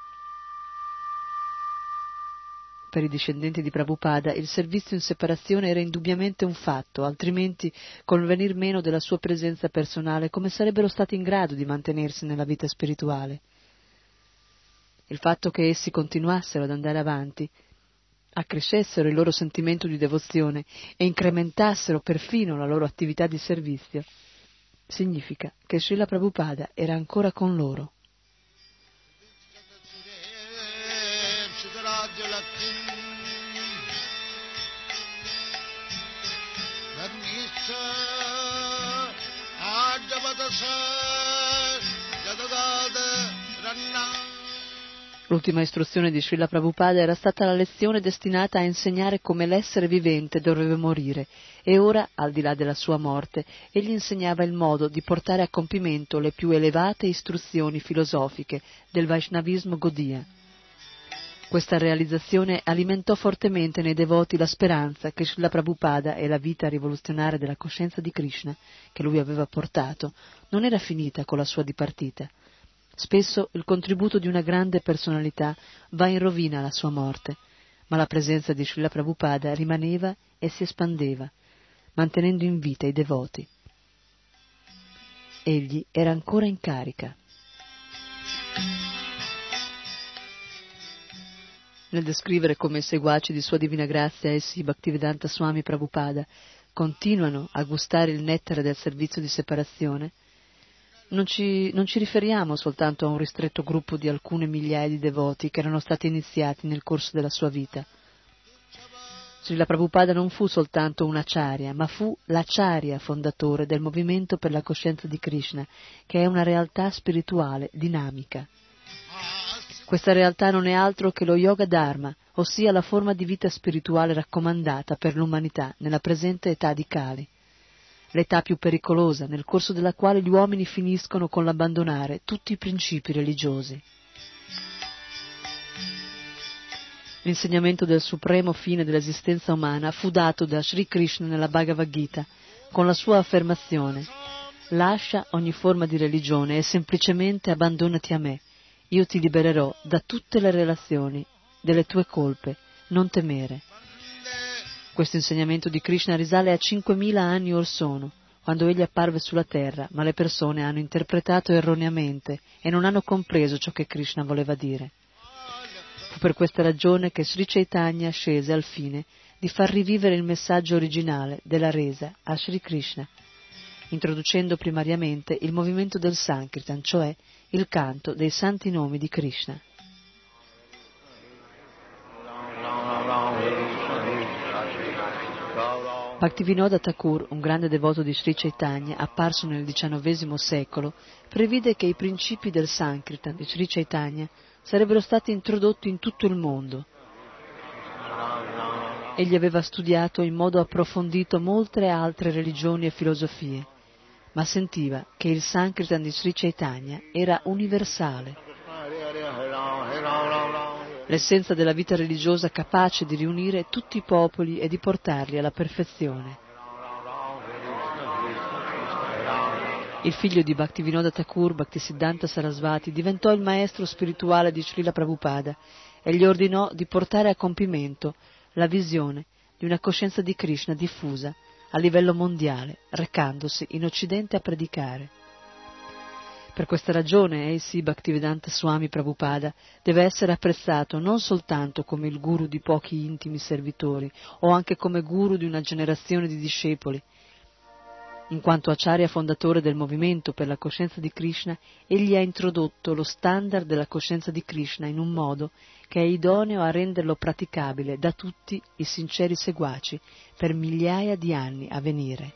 Per i discendenti di Prabhupada il servizio in separazione era indubbiamente un fatto, altrimenti col venir meno della sua presenza personale come sarebbero stati in grado di mantenersi nella vita spirituale? Il fatto che essi continuassero ad andare avanti, accrescessero il loro sentimento di devozione e incrementassero perfino la loro attività di servizio, significa che Srila Prabhupada era ancora con loro. L'ultima istruzione di Srila Prabhupada era stata la lezione destinata a insegnare come l'essere vivente dovrebbe morire e ora, al di là della sua morte, egli insegnava il modo di portare a compimento le più elevate istruzioni filosofiche del Vaishnavismo Gaudiya. Questa realizzazione alimentò fortemente nei devoti la speranza che Srila Prabhupada e la vita rivoluzionaria della coscienza di Krishna che lui aveva portato non era finita con la sua dipartita. Spesso il contributo di una grande personalità va in rovina alla sua morte, ma la presenza di Srila Prabhupada rimaneva e si espandeva, mantenendo in vita i devoti. egli era ancora in carica. Nel descrivere come i seguaci di Sua Divina Grazia, essi Bhaktivedanta Swami Prabhupada, continuano a gustare il nettare del servizio di separazione, non ci, non ci riferiamo soltanto a un ristretto gruppo di alcune migliaia di devoti che erano stati iniziati nel corso della sua vita. Srila Prabhupada non fu soltanto un acharya, ma fu l'acharya fondatore del movimento per la coscienza di Krishna, che è una realtà spirituale dinamica. Questa realtà non è altro che lo Yoga Dharma, ossia la forma di vita spirituale raccomandata per l'umanità nella presente età di Kali, l'età più pericolosa nel corso della quale gli uomini finiscono con l'abbandonare tutti i principi religiosi. L'insegnamento del supremo fine dell'esistenza umana fu dato da Sri Krishna nella Bhagavad Gita con la sua affermazione: lascia ogni forma di religione e semplicemente abbandonati a me. Io ti libererò da tutte le relazioni delle tue colpe, non temere. Questo insegnamento di Krishna risale a cinquemila anni or sono, quando egli apparve sulla terra, ma le persone hanno interpretato erroneamente e non hanno compreso ciò che Krishna voleva dire. Fu per questa ragione che Sri Chaitanya scese al fine di far rivivere il messaggio originale della resa a Sri Krishna, introducendo primariamente il movimento del Sankirtan, cioè il canto dei santi nomi di Krishna. Bhaktivinoda Thakur, un grande devoto di Sri Chaitanya, apparso nel diciannovesimo secolo, previde che i principi del Sankirtan di Sri Chaitanya sarebbero stati introdotti in tutto il mondo. Egli aveva studiato in modo approfondito molte altre religioni e filosofie, ma sentiva che il Sankirtan di Sri Chaitanya era universale, l'essenza della vita religiosa capace di riunire tutti i popoli e di portarli alla perfezione. Il figlio di Bhaktivinoda Thakur, Bhaktisiddhanta Sarasvati, diventò il maestro spirituale di Srila Prabhupada e gli ordinò di portare a compimento la visione di una coscienza di Krishna diffusa a livello mondiale, recandosi in Occidente a predicare. Per questa ragione, A C Bhaktivedanta Swami Prabhupada deve essere apprezzato non soltanto come il guru di pochi intimi servitori o anche come guru di una generazione di discepoli. In quanto acharya fondatore del movimento per la coscienza di Krishna, egli ha introdotto lo standard della coscienza di Krishna in un modo che è idoneo a renderlo praticabile da tutti i sinceri seguaci per migliaia di anni a venire.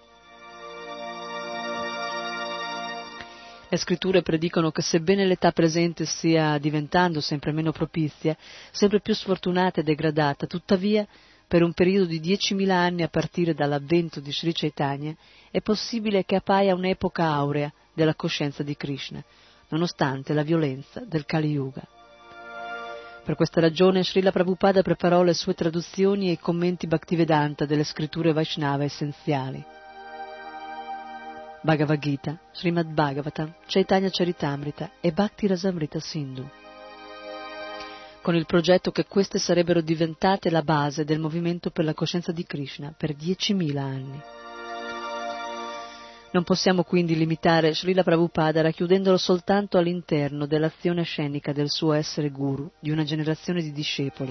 Le scritture predicono che sebbene l'età presente stia diventando sempre meno propizia, sempre più sfortunata e degradata, tuttavia, per un periodo di diecimila anni a partire dall'avvento di Sri Chaitanya, è possibile che appaia un'epoca aurea della coscienza di Krishna, nonostante la violenza del Kali Yuga. Per questa ragione Srila Prabhupada preparò le sue traduzioni e i commenti Bhaktivedanta delle scritture Vaishnava essenziali. Bhagavad Gita, Srimad Bhagavatam, Chaitanya Charitamrita e Bhakti Rasamrita Sindhu, con il progetto che queste sarebbero diventate la base del movimento per la coscienza di Krishna per diecimila anni. Non possiamo quindi limitare Srila Prabhupada racchiudendolo soltanto all'interno dell'azione scenica del suo essere guru di una generazione di discepoli.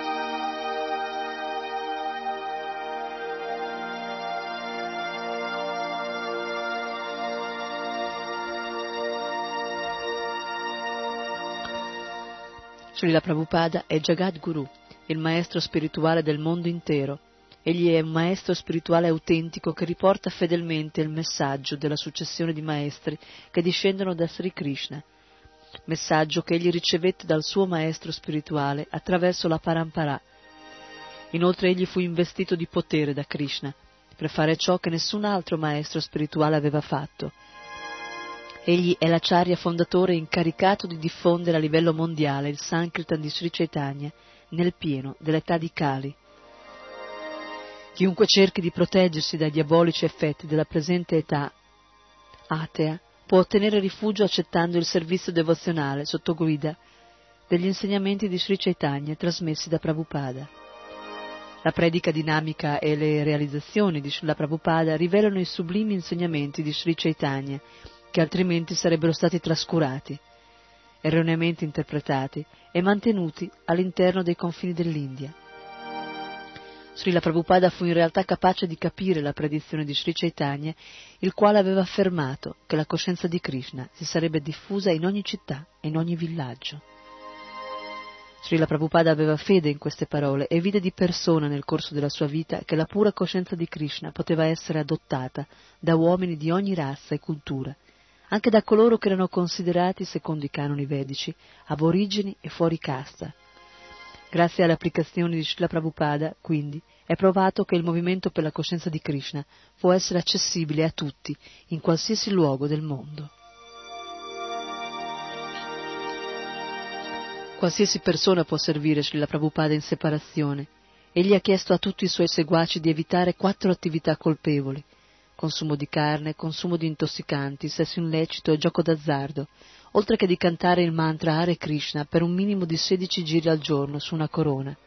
Srila Prabhupada è Jagat Guru, il maestro spirituale del mondo intero. Egli è un maestro spirituale autentico che riporta fedelmente il messaggio della successione di maestri che discendono da Sri Krishna, messaggio che egli ricevette dal suo maestro spirituale attraverso la Parampara. Inoltre egli fu investito di potere da Krishna per fare ciò che nessun altro maestro spirituale aveva fatto. Egli è l'acharya fondatore incaricato di diffondere a livello mondiale il Sankirtan di Sri Chaitanya nel pieno dell'età di Kali. Chiunque cerchi di proteggersi dai diabolici effetti della presente età atea può ottenere rifugio accettando il servizio devozionale sotto guida degli insegnamenti di Sri Chaitanya trasmessi da Prabhupada. La predica dinamica e le realizzazioni di Srila Prabhupada rivelano i sublimi insegnamenti di Sri Chaitanya, che altrimenti sarebbero stati trascurati, erroneamente interpretati e mantenuti all'interno dei confini dell'India. Srila Prabhupada fu in realtà capace di capire la predizione di Sri Chaitanya, il quale aveva affermato che la coscienza di Krishna si sarebbe diffusa in ogni città e in ogni villaggio. Srila Prabhupada aveva fede in queste parole e vide di persona nel corso della sua vita che la pura coscienza di Krishna poteva essere adottata da uomini di ogni razza e cultura, anche da coloro che erano considerati, secondo i canoni vedici, aborigeni e fuori casta. Grazie alle applicazioni di Srila Prabhupada, quindi, è provato che il movimento per la coscienza di Krishna può essere accessibile a tutti, in qualsiasi luogo del mondo. Qualsiasi persona può servire Srila Prabhupada in separazione. Egli ha chiesto a tutti i suoi seguaci di evitare quattro attività colpevoli: consumo di carne, consumo di intossicanti, sesso illecito e gioco d'azzardo, oltre che di cantare il mantra Hare Krishna per un minimo di sedici giri al giorno su una corona.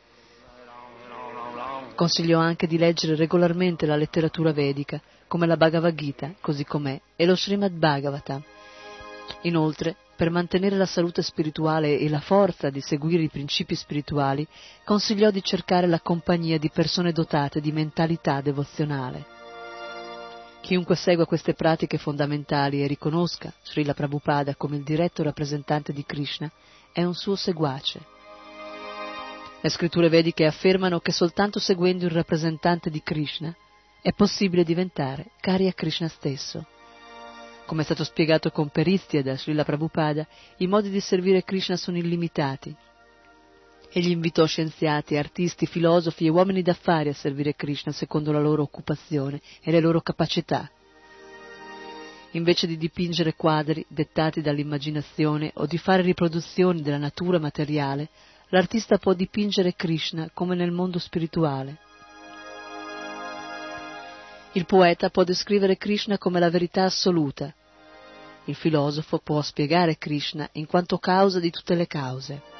Consigliò anche di leggere regolarmente la letteratura vedica, come la Bhagavad Gita, così com'è, e lo Srimad Bhagavatam. Inoltre, per mantenere la salute spirituale e la forza di seguire i principi spirituali, consigliò di cercare la compagnia di persone dotate di mentalità devozionale. Chiunque segua queste pratiche fondamentali e riconosca Srila Prabhupada come il diretto rappresentante di Krishna è un suo seguace. Le scritture vediche affermano che soltanto seguendo il rappresentante di Krishna è possibile diventare cari a Krishna stesso. Come è stato spiegato con perizia da Srila Prabhupada, i modi di servire Krishna sono illimitati. Egli invitò scienziati, artisti, filosofi e uomini d'affari a servire Krishna secondo la loro occupazione e le loro capacità. Invece di dipingere quadri dettati dall'immaginazione o di fare riproduzioni della natura materiale, l'artista può dipingere Krishna come nel mondo spirituale. Il poeta può descrivere Krishna come la verità assoluta. Il filosofo può spiegare Krishna in quanto causa di tutte le cause.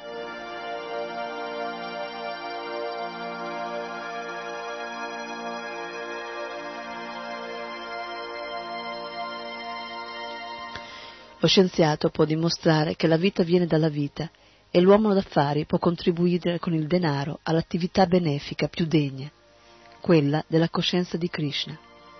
Lo scienziato può dimostrare che la vita viene dalla vita e l'uomo d'affari può contribuire con il denaro all'attività benefica più degna, quella della coscienza di Krishna.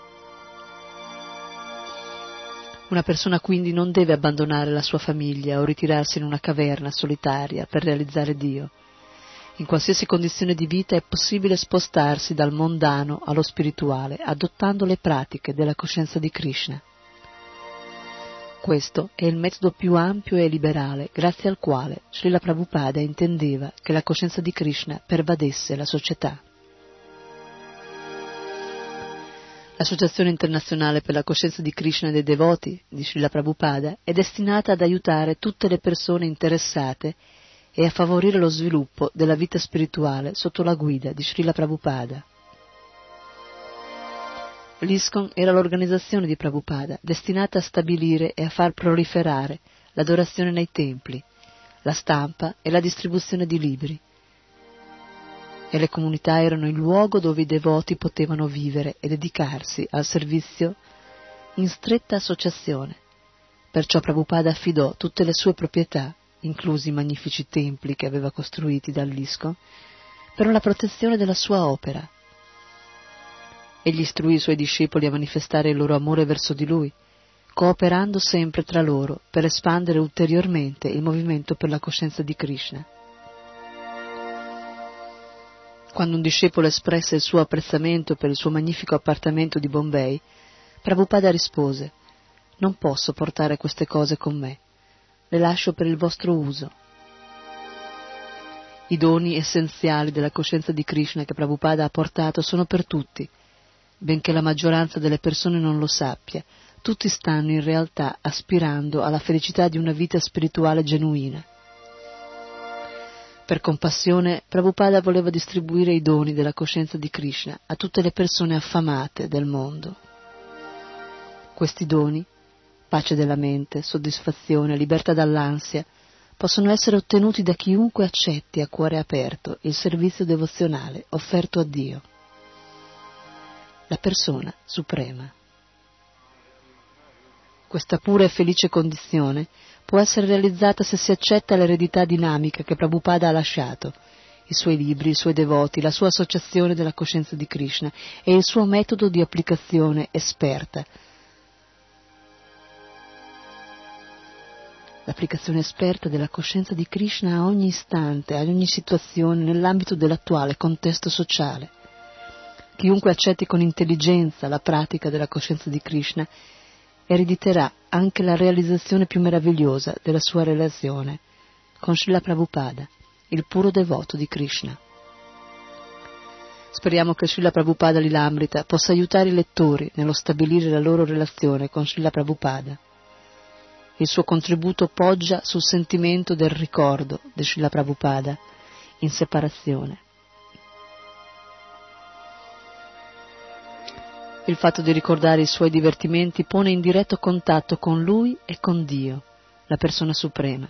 Una persona quindi non deve abbandonare la sua famiglia o ritirarsi in una caverna solitaria per realizzare Dio. In qualsiasi condizione di vita è possibile spostarsi dal mondano allo spirituale, adottando le pratiche della coscienza di Krishna. Questo è il metodo più ampio e liberale, grazie al quale Srila Prabhupada intendeva che la coscienza di Krishna pervadesse la società. L'Associazione Internazionale per la Coscienza di Krishna e dei Devoti di Srila Prabhupada è destinata ad aiutare tutte le persone interessate e a favorire lo sviluppo della vita spirituale sotto la guida di Srila Prabhupada. L'ISKCON era l'organizzazione di Prabhupada, destinata a stabilire e a far proliferare l'adorazione nei templi, la stampa e la distribuzione di libri. E le comunità erano il luogo dove i devoti potevano vivere e dedicarsi al servizio in stretta associazione. Perciò Prabhupada affidò tutte le sue proprietà, inclusi i magnifici templi che aveva costruiti dall'ISKCON, per la protezione della sua opera. Egli istruì i suoi discepoli a manifestare il loro amore verso di lui, cooperando sempre tra loro per espandere ulteriormente il movimento per la coscienza di Krishna. Quando un discepolo espresse il suo apprezzamento per il suo magnifico appartamento di Bombay, Prabhupada rispose: «Non posso portare queste cose con me, le lascio per il vostro uso». I doni essenziali della coscienza di Krishna che Prabhupada ha portato sono per tutti. Benché la maggioranza delle persone non lo sappia, tutti stanno in realtà aspirando alla felicità di una vita spirituale genuina. Per compassione, Prabhupada voleva distribuire i doni della coscienza di Krishna a tutte le persone affamate del mondo. Questi doni, pace della mente, soddisfazione, libertà dall'ansia, possono essere ottenuti da chiunque accetti a cuore aperto il servizio devozionale offerto a Dio, la persona suprema. Questa pura e felice condizione può essere realizzata se si accetta l'eredità dinamica che Prabhupada ha lasciato, i suoi libri, i suoi devoti, la sua associazione della coscienza di Krishna e il suo metodo di applicazione esperta. L'applicazione esperta della coscienza di Krishna a ogni istante, a ogni situazione, nell'ambito dell'attuale contesto sociale. Chiunque accetti con intelligenza la pratica della coscienza di Krishna erediterà anche la realizzazione più meravigliosa della sua relazione con Srila Prabhupada, il puro devoto di Krishna. Speriamo che Srila Prabhupada Lilamrita possa aiutare i lettori nello stabilire la loro relazione con Srila Prabhupada. Il suo contributo poggia sul sentimento del ricordo di Srila Prabhupada in separazione. Il fatto di ricordare i suoi divertimenti pone in diretto contatto con lui e con Dio, la persona suprema.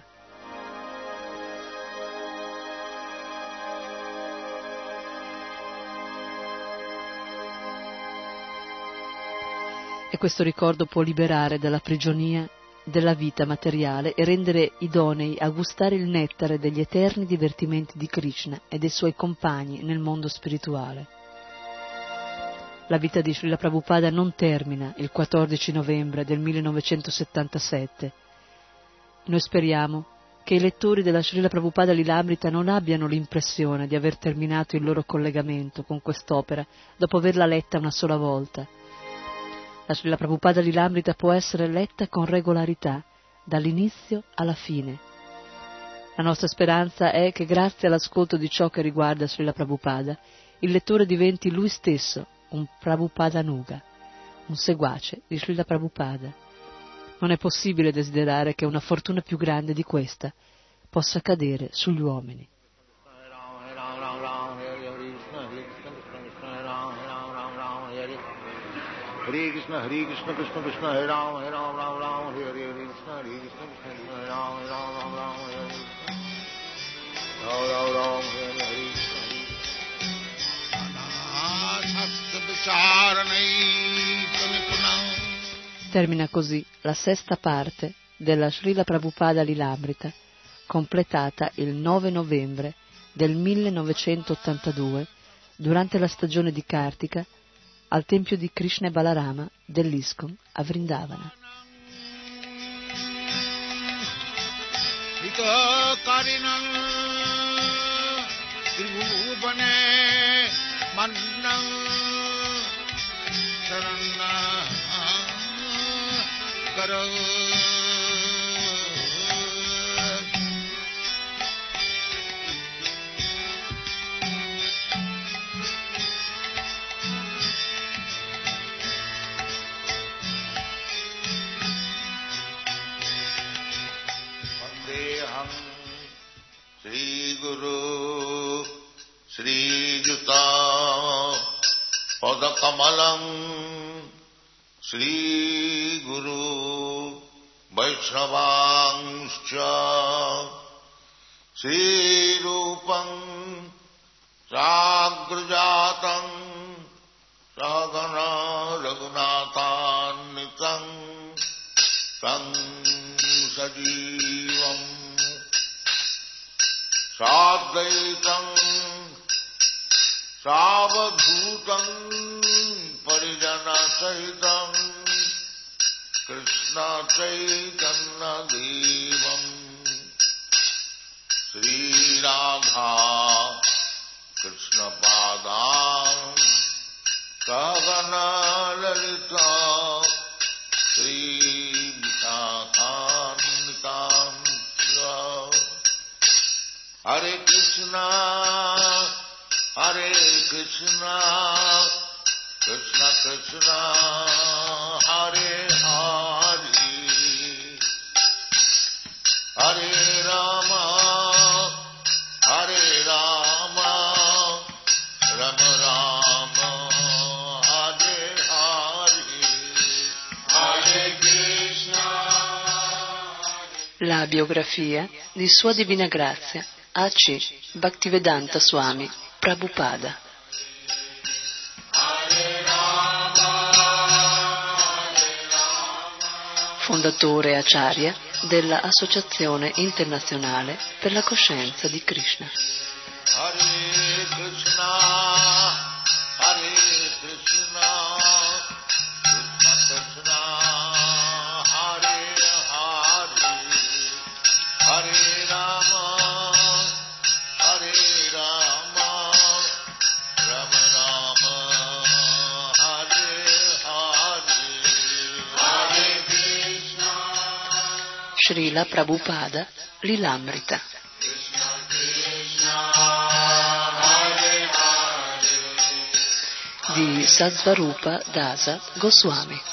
E questo ricordo può liberare dalla prigionia della vita materiale e rendere idonei a gustare il nettare degli eterni divertimenti di Krishna e dei suoi compagni nel mondo spirituale. La vita di Srila Prabhupada non termina il quattordici novembre del millenovecentosettantasette. Noi speriamo che i lettori della Srila Prabhupada Lilamrita non abbiano l'impressione di aver terminato il loro collegamento con quest'opera dopo averla letta una sola volta. La Srila Prabhupada Lilamrita può essere letta con regolarità, dall'inizio alla fine. La nostra speranza è che grazie all'ascolto di ciò che riguarda Srila Prabhupada, il lettore diventi lui stesso un Prabhupadanuga, un seguace di Srila Prabhupada. Non è possibile desiderare che una fortuna più grande di questa possa cadere sugli uomini. Hare Krishna, Hare Krishna, Krishna Krishna, Hare Ram, Hare Ram, Ram Ram, Hare Hare, Hare Krishna, Hare Krishna, Krishna Krishna, Hare Ram, Hare Ram, Ram Ram, Hare Hare, Ram Ram, Hare Hare, Termina così la sesta parte della Srila Prabhupada Lilamrita, completata il nove novembre del millenovecentottantadue durante la stagione di Kartika al tempio di Krishna e Balarama dell'ISKCON a Vrindavana. Shri Guru Shri Juta Padakamalam Shri Guru Vaishnavangscha Shri Rupam Sagrajatam Sagana Raghunatanitam Sang Sajivam Sadvaitam Savadhutam Parijana Sahitam Krishna Chaitanya Devam Sri Radha Krishna Padam Sagana Lalita Sri Vishakanitam Hare Krishna, Hare Krishna, Krishna Krishna, Hare Hare, Hare Rama, Hare Rama, Rama Rama, Hare Hare, Hare Krishna. La biografia di Sua Divina Grazia A C Bhaktivedanta Swami Prabhupada. fondatore Acharya della Associazione Internazionale per la Coscienza di Krishna. Hare Krishna, Hare Krishna, Krishna Krishna, Hare Hare, Hare Rama, Hare Rama, Rama Rama, Hare Hare, Hare Krishna. Srila Prabhupada Lilamrita. Di Satsvarupa Dasa Goswami.